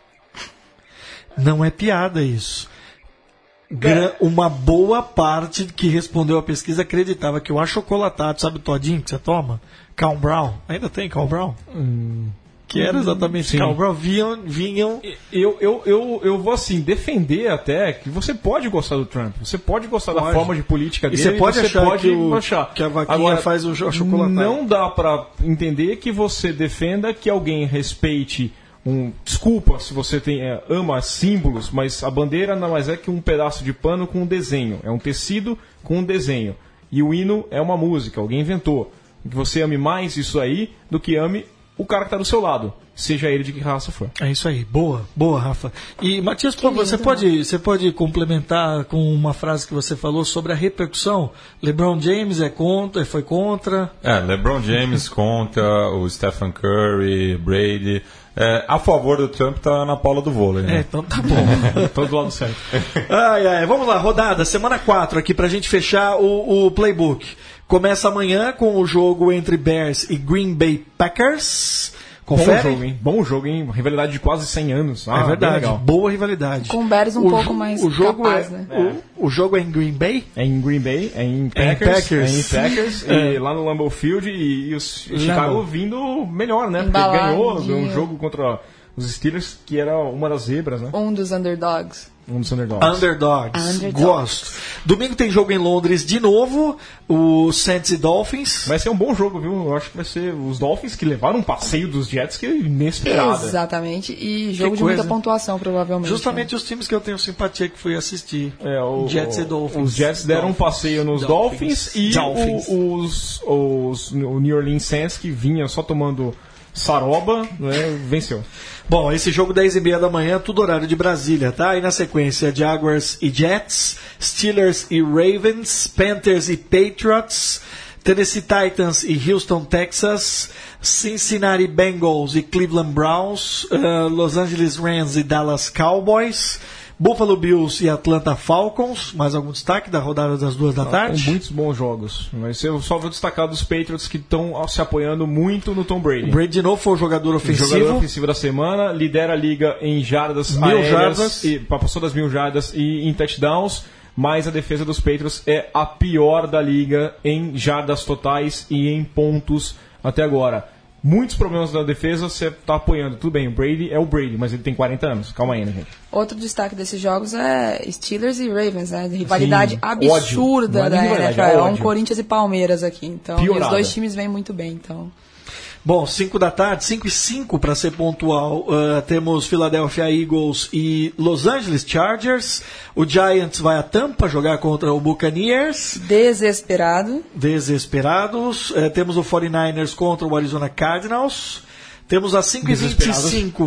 [SPEAKER 3] Não é piada isso. Gra- uma boa parte que respondeu à pesquisa acreditava que o achocolatado, sabe o todinho que você toma? Cal Brown. Ainda tem Cal Brown?
[SPEAKER 4] Hum.
[SPEAKER 3] que era exatamente
[SPEAKER 4] Sim.
[SPEAKER 3] cowgirl, vinham... vinham...
[SPEAKER 4] Eu, eu, eu, eu vou assim, defender até que você pode gostar do Trump, você pode gostar
[SPEAKER 3] Pode.
[SPEAKER 4] da forma de política
[SPEAKER 3] E
[SPEAKER 4] dele,
[SPEAKER 3] você pode achar
[SPEAKER 4] pode
[SPEAKER 3] que, o,
[SPEAKER 4] achar.
[SPEAKER 3] que a vaquinha
[SPEAKER 4] Agora,
[SPEAKER 3] faz o chocolate.
[SPEAKER 4] não dá pra entender que você defenda que alguém respeite um... Desculpa se você tem, é, ama símbolos, mas a bandeira não mais é que um pedaço de pano com um desenho. É um tecido com um desenho. E o hino é uma música, alguém inventou. Que você ame mais isso aí do que ame o cara que está do seu lado, seja ele de que raça for.
[SPEAKER 3] É isso aí, boa, boa, Rafa. E, Matias, por favor, você pode, você pode complementar com uma frase que você falou sobre a repercussão? LeBron James é contra, foi contra.
[SPEAKER 10] É, LeBron James contra, o Stephen Curry, Brady. É, a favor do Trump tá na Paula do vôlei, né?
[SPEAKER 3] É, então tá bom.
[SPEAKER 4] Todo lado certo.
[SPEAKER 3] Ai, ai, vamos lá, rodada, semana quatro aqui pra gente fechar o, o playbook. Começa amanhã com o jogo entre Bears e Green Bay Packers. Confere?
[SPEAKER 4] Bom jogo, hein? Bom jogo, hein? Rivalidade de quase cem anos. Ah,
[SPEAKER 3] é verdade,
[SPEAKER 4] bem legal.
[SPEAKER 3] boa rivalidade.
[SPEAKER 5] Com o Bears um
[SPEAKER 3] o
[SPEAKER 5] pouco
[SPEAKER 3] jo-
[SPEAKER 5] mais
[SPEAKER 3] o jogo
[SPEAKER 5] capaz,
[SPEAKER 3] é,
[SPEAKER 5] né?
[SPEAKER 3] O, o jogo é em Green Bay?
[SPEAKER 4] É em Green Bay, é em
[SPEAKER 3] É em
[SPEAKER 4] Packers,
[SPEAKER 3] Packers.
[SPEAKER 4] é em Packers,
[SPEAKER 3] É.
[SPEAKER 4] e lá no Lambeau Field, e, e o Chicago
[SPEAKER 3] Lambeau.
[SPEAKER 4] vindo melhor, né? Porque
[SPEAKER 5] Embaladinho.
[SPEAKER 4] ganhou um jogo contra os Steelers, que era uma das zebras, né?
[SPEAKER 5] Um dos underdogs.
[SPEAKER 4] Um dos underdogs.
[SPEAKER 3] Underdogs.
[SPEAKER 5] Underdogs.
[SPEAKER 3] Gosto. Domingo tem jogo em Londres de novo, o Saints e Dolphins.
[SPEAKER 4] Vai ser um bom jogo, viu? Eu acho que vai ser os Dolphins que levaram um passeio dos Jets que é inesperado.
[SPEAKER 5] Exatamente. E jogo de
[SPEAKER 3] coisa.
[SPEAKER 5] muita pontuação, provavelmente.
[SPEAKER 3] Justamente os times que eu tenho simpatia que fui assistir.
[SPEAKER 4] É, o,
[SPEAKER 3] Jets e Dolphins.
[SPEAKER 4] Os Jets deram um passeio nos Dolphins,
[SPEAKER 3] Dolphins.
[SPEAKER 4] e
[SPEAKER 3] Dolphins.
[SPEAKER 4] o- os, os, o New Orleans Saints, que vinha só tomando saroba, né, venceu.
[SPEAKER 3] Bom, esse jogo dez e meia da manhã, tudo horário de Brasília, tá? E na sequência, Jaguars e Jets, Steelers e Ravens, Panthers e Patriots, Tennessee Titans e Houston, Texas, Cincinnati Bengals e Cleveland Browns, uh, Los Angeles Rams e Dallas Cowboys, Buffalo Bills e Atlanta Falcons. Mais algum destaque da rodada das duas da tarde?
[SPEAKER 4] Com muitos bons jogos. Mas eu só vou destacar dos Patriots que estão se apoiando muito no Tom Brady.
[SPEAKER 3] O Brady de novo foi o jogador ofensivo.
[SPEAKER 4] Jogador ofensivo da semana, lidera a liga em jardas
[SPEAKER 3] Mil
[SPEAKER 4] aéreas,
[SPEAKER 3] jardas.
[SPEAKER 4] e passou das mil jardas e em touchdowns, mas a defesa dos Patriots é a pior da liga em jardas totais e em pontos até agora. Muitos problemas da defesa, você está apoiando. Tudo bem, o Brady é o Brady, mas ele tem quarenta anos. Calma aí, né, gente?
[SPEAKER 5] Outro destaque desses jogos é Steelers e Ravens, né? Rivalidade
[SPEAKER 4] Sim,
[SPEAKER 5] absurda
[SPEAKER 4] ódio. Não é
[SPEAKER 5] da
[SPEAKER 4] nem rivalidade,
[SPEAKER 5] N F L.
[SPEAKER 4] é
[SPEAKER 5] É um
[SPEAKER 4] ódio.
[SPEAKER 5] Corinthians e Palmeiras aqui. Então, e os
[SPEAKER 4] Piorada.
[SPEAKER 5] dois times vêm muito bem, então.
[SPEAKER 3] Bom, cinco da tarde, cinco e cinco para ser pontual, uh, temos Philadelphia Eagles e Los Angeles Chargers. O Giants vai a Tampa jogar contra o Buccaneers.
[SPEAKER 5] Desesperado.
[SPEAKER 3] Desesperados. Uh, temos o quarenta e nine ers contra o Arizona Cardinals. Temos às cinco e vinte e cinco,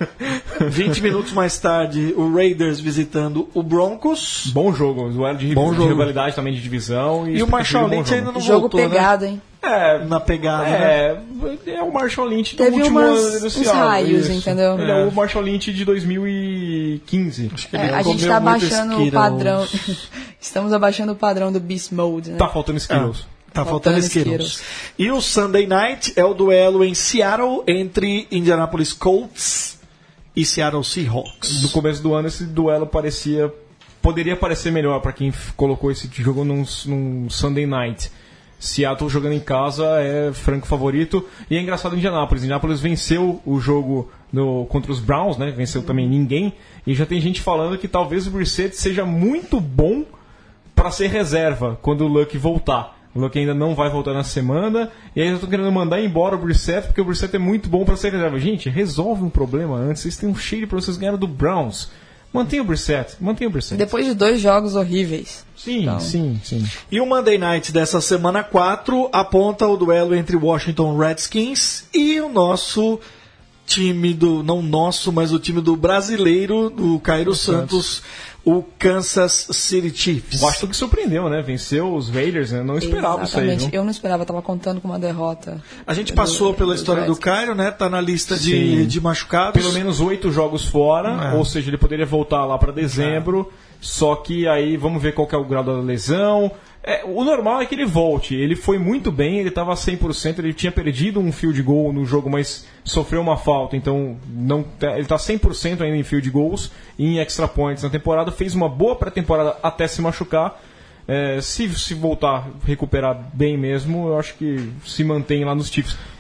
[SPEAKER 3] vinte minutos mais tarde, o Raiders visitando o Broncos.
[SPEAKER 4] Bom jogo, um duelo de,
[SPEAKER 3] Bom
[SPEAKER 4] de
[SPEAKER 3] jogo.
[SPEAKER 4] rivalidade também de divisão. E,
[SPEAKER 3] E o Marshall
[SPEAKER 4] bom
[SPEAKER 3] Lynch
[SPEAKER 4] jogo.
[SPEAKER 3] ainda não
[SPEAKER 5] Jogo
[SPEAKER 3] voltou,
[SPEAKER 5] pegado,
[SPEAKER 3] né?
[SPEAKER 5] hein?
[SPEAKER 4] É,
[SPEAKER 3] Na pegada, né?
[SPEAKER 4] É, é o Marshall Lynch do
[SPEAKER 5] Teve
[SPEAKER 4] último
[SPEAKER 5] umas-
[SPEAKER 4] ano
[SPEAKER 5] uns
[SPEAKER 4] inicial,
[SPEAKER 5] raios,
[SPEAKER 4] isso.
[SPEAKER 5] entendeu?
[SPEAKER 4] Ele é o Marshall Lynch de dois mil e quinze.
[SPEAKER 3] Acho que
[SPEAKER 5] É,
[SPEAKER 3] ele
[SPEAKER 5] a gente
[SPEAKER 3] comeu
[SPEAKER 5] está
[SPEAKER 3] muito
[SPEAKER 5] abaixando o
[SPEAKER 3] Skittles.
[SPEAKER 5] padrão. Estamos abaixando o padrão do Beast Mode, né?
[SPEAKER 4] Tá faltando Skittles.
[SPEAKER 3] Tá
[SPEAKER 5] Faltando
[SPEAKER 3] faltando Skittles.
[SPEAKER 5] Skittles.
[SPEAKER 3] E o Sunday Night é o duelo em Seattle entre Indianapolis Colts e Seattle Seahawks.
[SPEAKER 4] No começo do ano esse duelo parecia poderia parecer melhor para quem f- colocou esse jogo num, num Sunday Night. Seattle jogando em casa é franco favorito, e é engraçado Indianapolis. Indianapolis venceu o jogo no, contra os Browns, né? Venceu também ninguém, e já tem gente falando que talvez o Brissett seja muito bom para ser reserva quando o Luck voltar. O Luck ainda não vai voltar na semana, e aí eu tô querendo mandar embora o Brissett, porque o Brissett é muito bom para ser reserva. Gente, resolve um problema antes. Vocês têm um cheiro para vocês ganharem do Browns. Mantenha o Brissett, mantenha o Brissett.
[SPEAKER 5] Depois de dois jogos horríveis.
[SPEAKER 4] Sim,
[SPEAKER 5] Então.
[SPEAKER 4] sim, sim.
[SPEAKER 3] E o Monday Night dessa semana quatro aponta o duelo entre Washington Redskins e o nosso time do... Não nosso, mas o time do brasileiro, do Cairo Santos, o Kansas City Chiefs.
[SPEAKER 4] O Washington que surpreendeu, né? Venceu os Raiders, né? Não esperava
[SPEAKER 5] Exatamente.
[SPEAKER 4] isso aí, viu?
[SPEAKER 5] Eu não esperava, tava contando com uma derrota.
[SPEAKER 3] A gente
[SPEAKER 5] do-
[SPEAKER 3] passou pela
[SPEAKER 5] dos
[SPEAKER 3] história do
[SPEAKER 5] Redskins.
[SPEAKER 3] Cairo, né? Tá na lista de,
[SPEAKER 4] Sim.
[SPEAKER 3] de machucados.
[SPEAKER 4] Pelo menos oito jogos fora,
[SPEAKER 3] É.
[SPEAKER 4] ou seja, ele poderia voltar lá para dezembro, só que aí vamos ver qual que é o grau da lesão. É, o normal é que ele volte, ele foi muito bem, ele estava cem por cento, ele tinha perdido um field goal no jogo, mas sofreu uma falta, então não, ele está cem por cento ainda em field goals e em extra points na temporada, fez uma boa pré-temporada até se machucar. É, se, se voltar, recuperar bem mesmo, eu acho que se mantém lá nos Chiefs.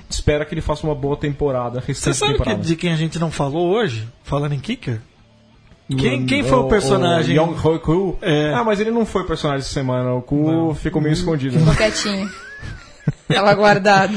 [SPEAKER 4] espera que ele faça uma boa temporada.
[SPEAKER 3] Você sabe que, de quem a gente não falou hoje, falando em kicker? Quem, quem foi o, o personagem?
[SPEAKER 4] O Young Hoi Koo?
[SPEAKER 3] É.
[SPEAKER 4] Ah, mas ele não foi personagem essa semana. O Koo ficou meio escondido.
[SPEAKER 5] Ficou quietinho. Tava guardado.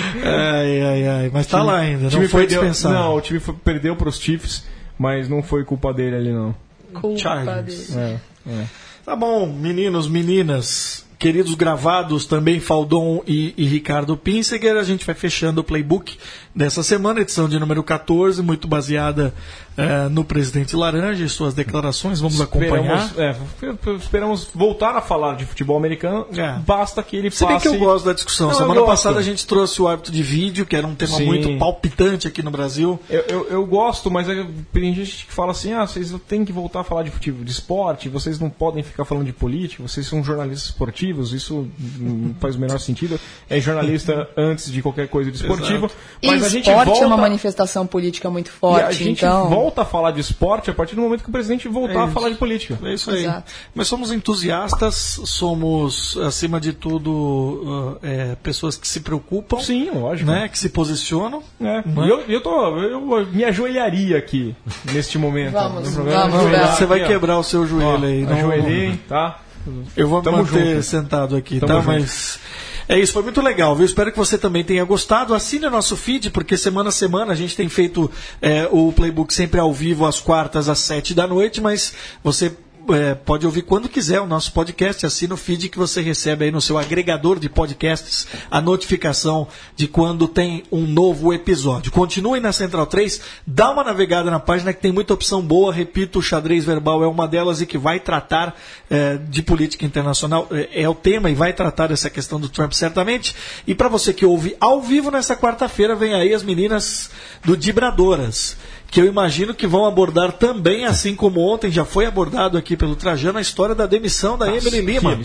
[SPEAKER 3] Ai, ai, ai. Mas tá lá ainda, não foi
[SPEAKER 4] perdeu,
[SPEAKER 3] dispensado.
[SPEAKER 4] Não, o time foi, perdeu pros Chiefs, mas não foi culpa dele ali, não.
[SPEAKER 5] Culpa
[SPEAKER 3] Chargers.
[SPEAKER 5] dele.
[SPEAKER 4] É, é.
[SPEAKER 3] Tá bom, meninos, meninas, queridos gravados, também Faldon e, e Ricardo Pinseger, a gente vai fechando o playbook dessa semana, edição de número catorze, muito baseada é, no presidente Laranja e suas declarações. Vamos acompanhar.
[SPEAKER 4] Esperamos, é, esperamos voltar a falar de futebol americano.
[SPEAKER 3] É.
[SPEAKER 4] Basta que ele
[SPEAKER 3] Se
[SPEAKER 4] passe...
[SPEAKER 3] bem que eu gosto da discussão.
[SPEAKER 4] Não,
[SPEAKER 3] Semana
[SPEAKER 4] eu
[SPEAKER 3] passada
[SPEAKER 4] gosto.
[SPEAKER 3] a gente trouxe o árbitro de vídeo, que era um tema
[SPEAKER 4] Sim.
[SPEAKER 3] muito palpitante aqui no Brasil.
[SPEAKER 4] Eu, eu, eu gosto, mas é, tem gente que fala assim, ah, vocês têm que voltar a falar de futebol, de esporte, vocês não podem ficar falando de política, vocês são jornalistas esportivos, isso não faz o menor sentido. É jornalista antes de qualquer coisa de esportivo. Mas
[SPEAKER 5] e
[SPEAKER 4] a gente
[SPEAKER 5] esporte
[SPEAKER 4] volta...
[SPEAKER 5] é uma manifestação política muito forte,
[SPEAKER 4] e a gente
[SPEAKER 5] então...
[SPEAKER 4] volta a falar de esporte a partir do momento que o presidente voltar
[SPEAKER 3] É
[SPEAKER 4] a falar de política.
[SPEAKER 3] É isso aí.
[SPEAKER 5] Exato.
[SPEAKER 3] Mas somos entusiastas, somos, acima de tudo, uh, é, pessoas que se preocupam,
[SPEAKER 4] Sim, lógico.
[SPEAKER 3] né, que se posicionam.
[SPEAKER 4] É.
[SPEAKER 3] Né?
[SPEAKER 4] E eu, eu, tô, eu me ajoelharia aqui, neste momento.
[SPEAKER 5] Vamos,
[SPEAKER 4] no programa.
[SPEAKER 5] vamos,
[SPEAKER 4] Ajoelhar
[SPEAKER 5] Beto.
[SPEAKER 3] Você vai
[SPEAKER 4] aqui, ó.
[SPEAKER 3] quebrar o seu joelho
[SPEAKER 4] Ó,
[SPEAKER 3] aí. Não,
[SPEAKER 4] ajoelhei, tá?
[SPEAKER 3] eu vou me
[SPEAKER 4] Tamo
[SPEAKER 3] manter
[SPEAKER 4] junto.
[SPEAKER 3] sentado aqui,
[SPEAKER 4] Tamo
[SPEAKER 3] tá?
[SPEAKER 4] junto.
[SPEAKER 3] Mas é isso, foi muito legal, viu? Espero que você também tenha gostado. Assine o nosso feed, porque semana a semana a gente tem feito é, o Playbook sempre ao vivo, às quartas, às sete da noite, mas você... É, pode ouvir quando quiser o nosso podcast, assina o feed que você recebe aí no seu agregador de podcasts a notificação de quando tem um novo episódio. Continue na Central três, dá uma navegada na página que tem muita opção boa, repito, o Xadrez Verbal é uma delas e que vai tratar é, de política internacional, é, é o tema e vai tratar dessa questão do Trump certamente. E para você que ouve ao vivo nessa quarta-feira, vem aí as meninas do Dibradoras, que eu imagino que vão abordar também, assim como ontem já foi abordado aqui pelo Trajano, a história da demissão da Emily Lima.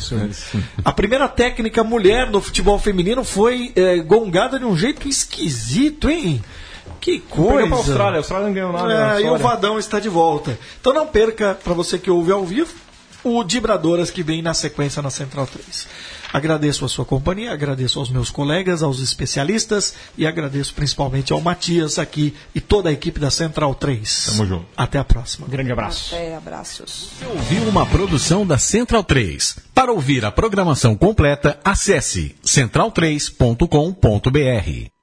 [SPEAKER 3] A primeira técnica mulher no futebol feminino foi é, gongada de um jeito esquisito, hein? Que coisa!
[SPEAKER 4] Perdeu pra Austrália, a Austrália não ganhou nada.
[SPEAKER 3] É, e o Vadão está de volta. Então não perca, para você que ouve ao vivo, o Dibradoras que vem na sequência na Central três. Agradeço a sua companhia, agradeço aos meus colegas, aos especialistas e agradeço principalmente ao Matias aqui e toda a equipe da Central três.
[SPEAKER 10] Tamo junto.
[SPEAKER 3] Até a próxima.
[SPEAKER 4] Grande abraço.
[SPEAKER 5] Até, abraços.
[SPEAKER 1] Você ouviu uma produção da Central três. Para ouvir a programação completa, acesse central três ponto com ponto br.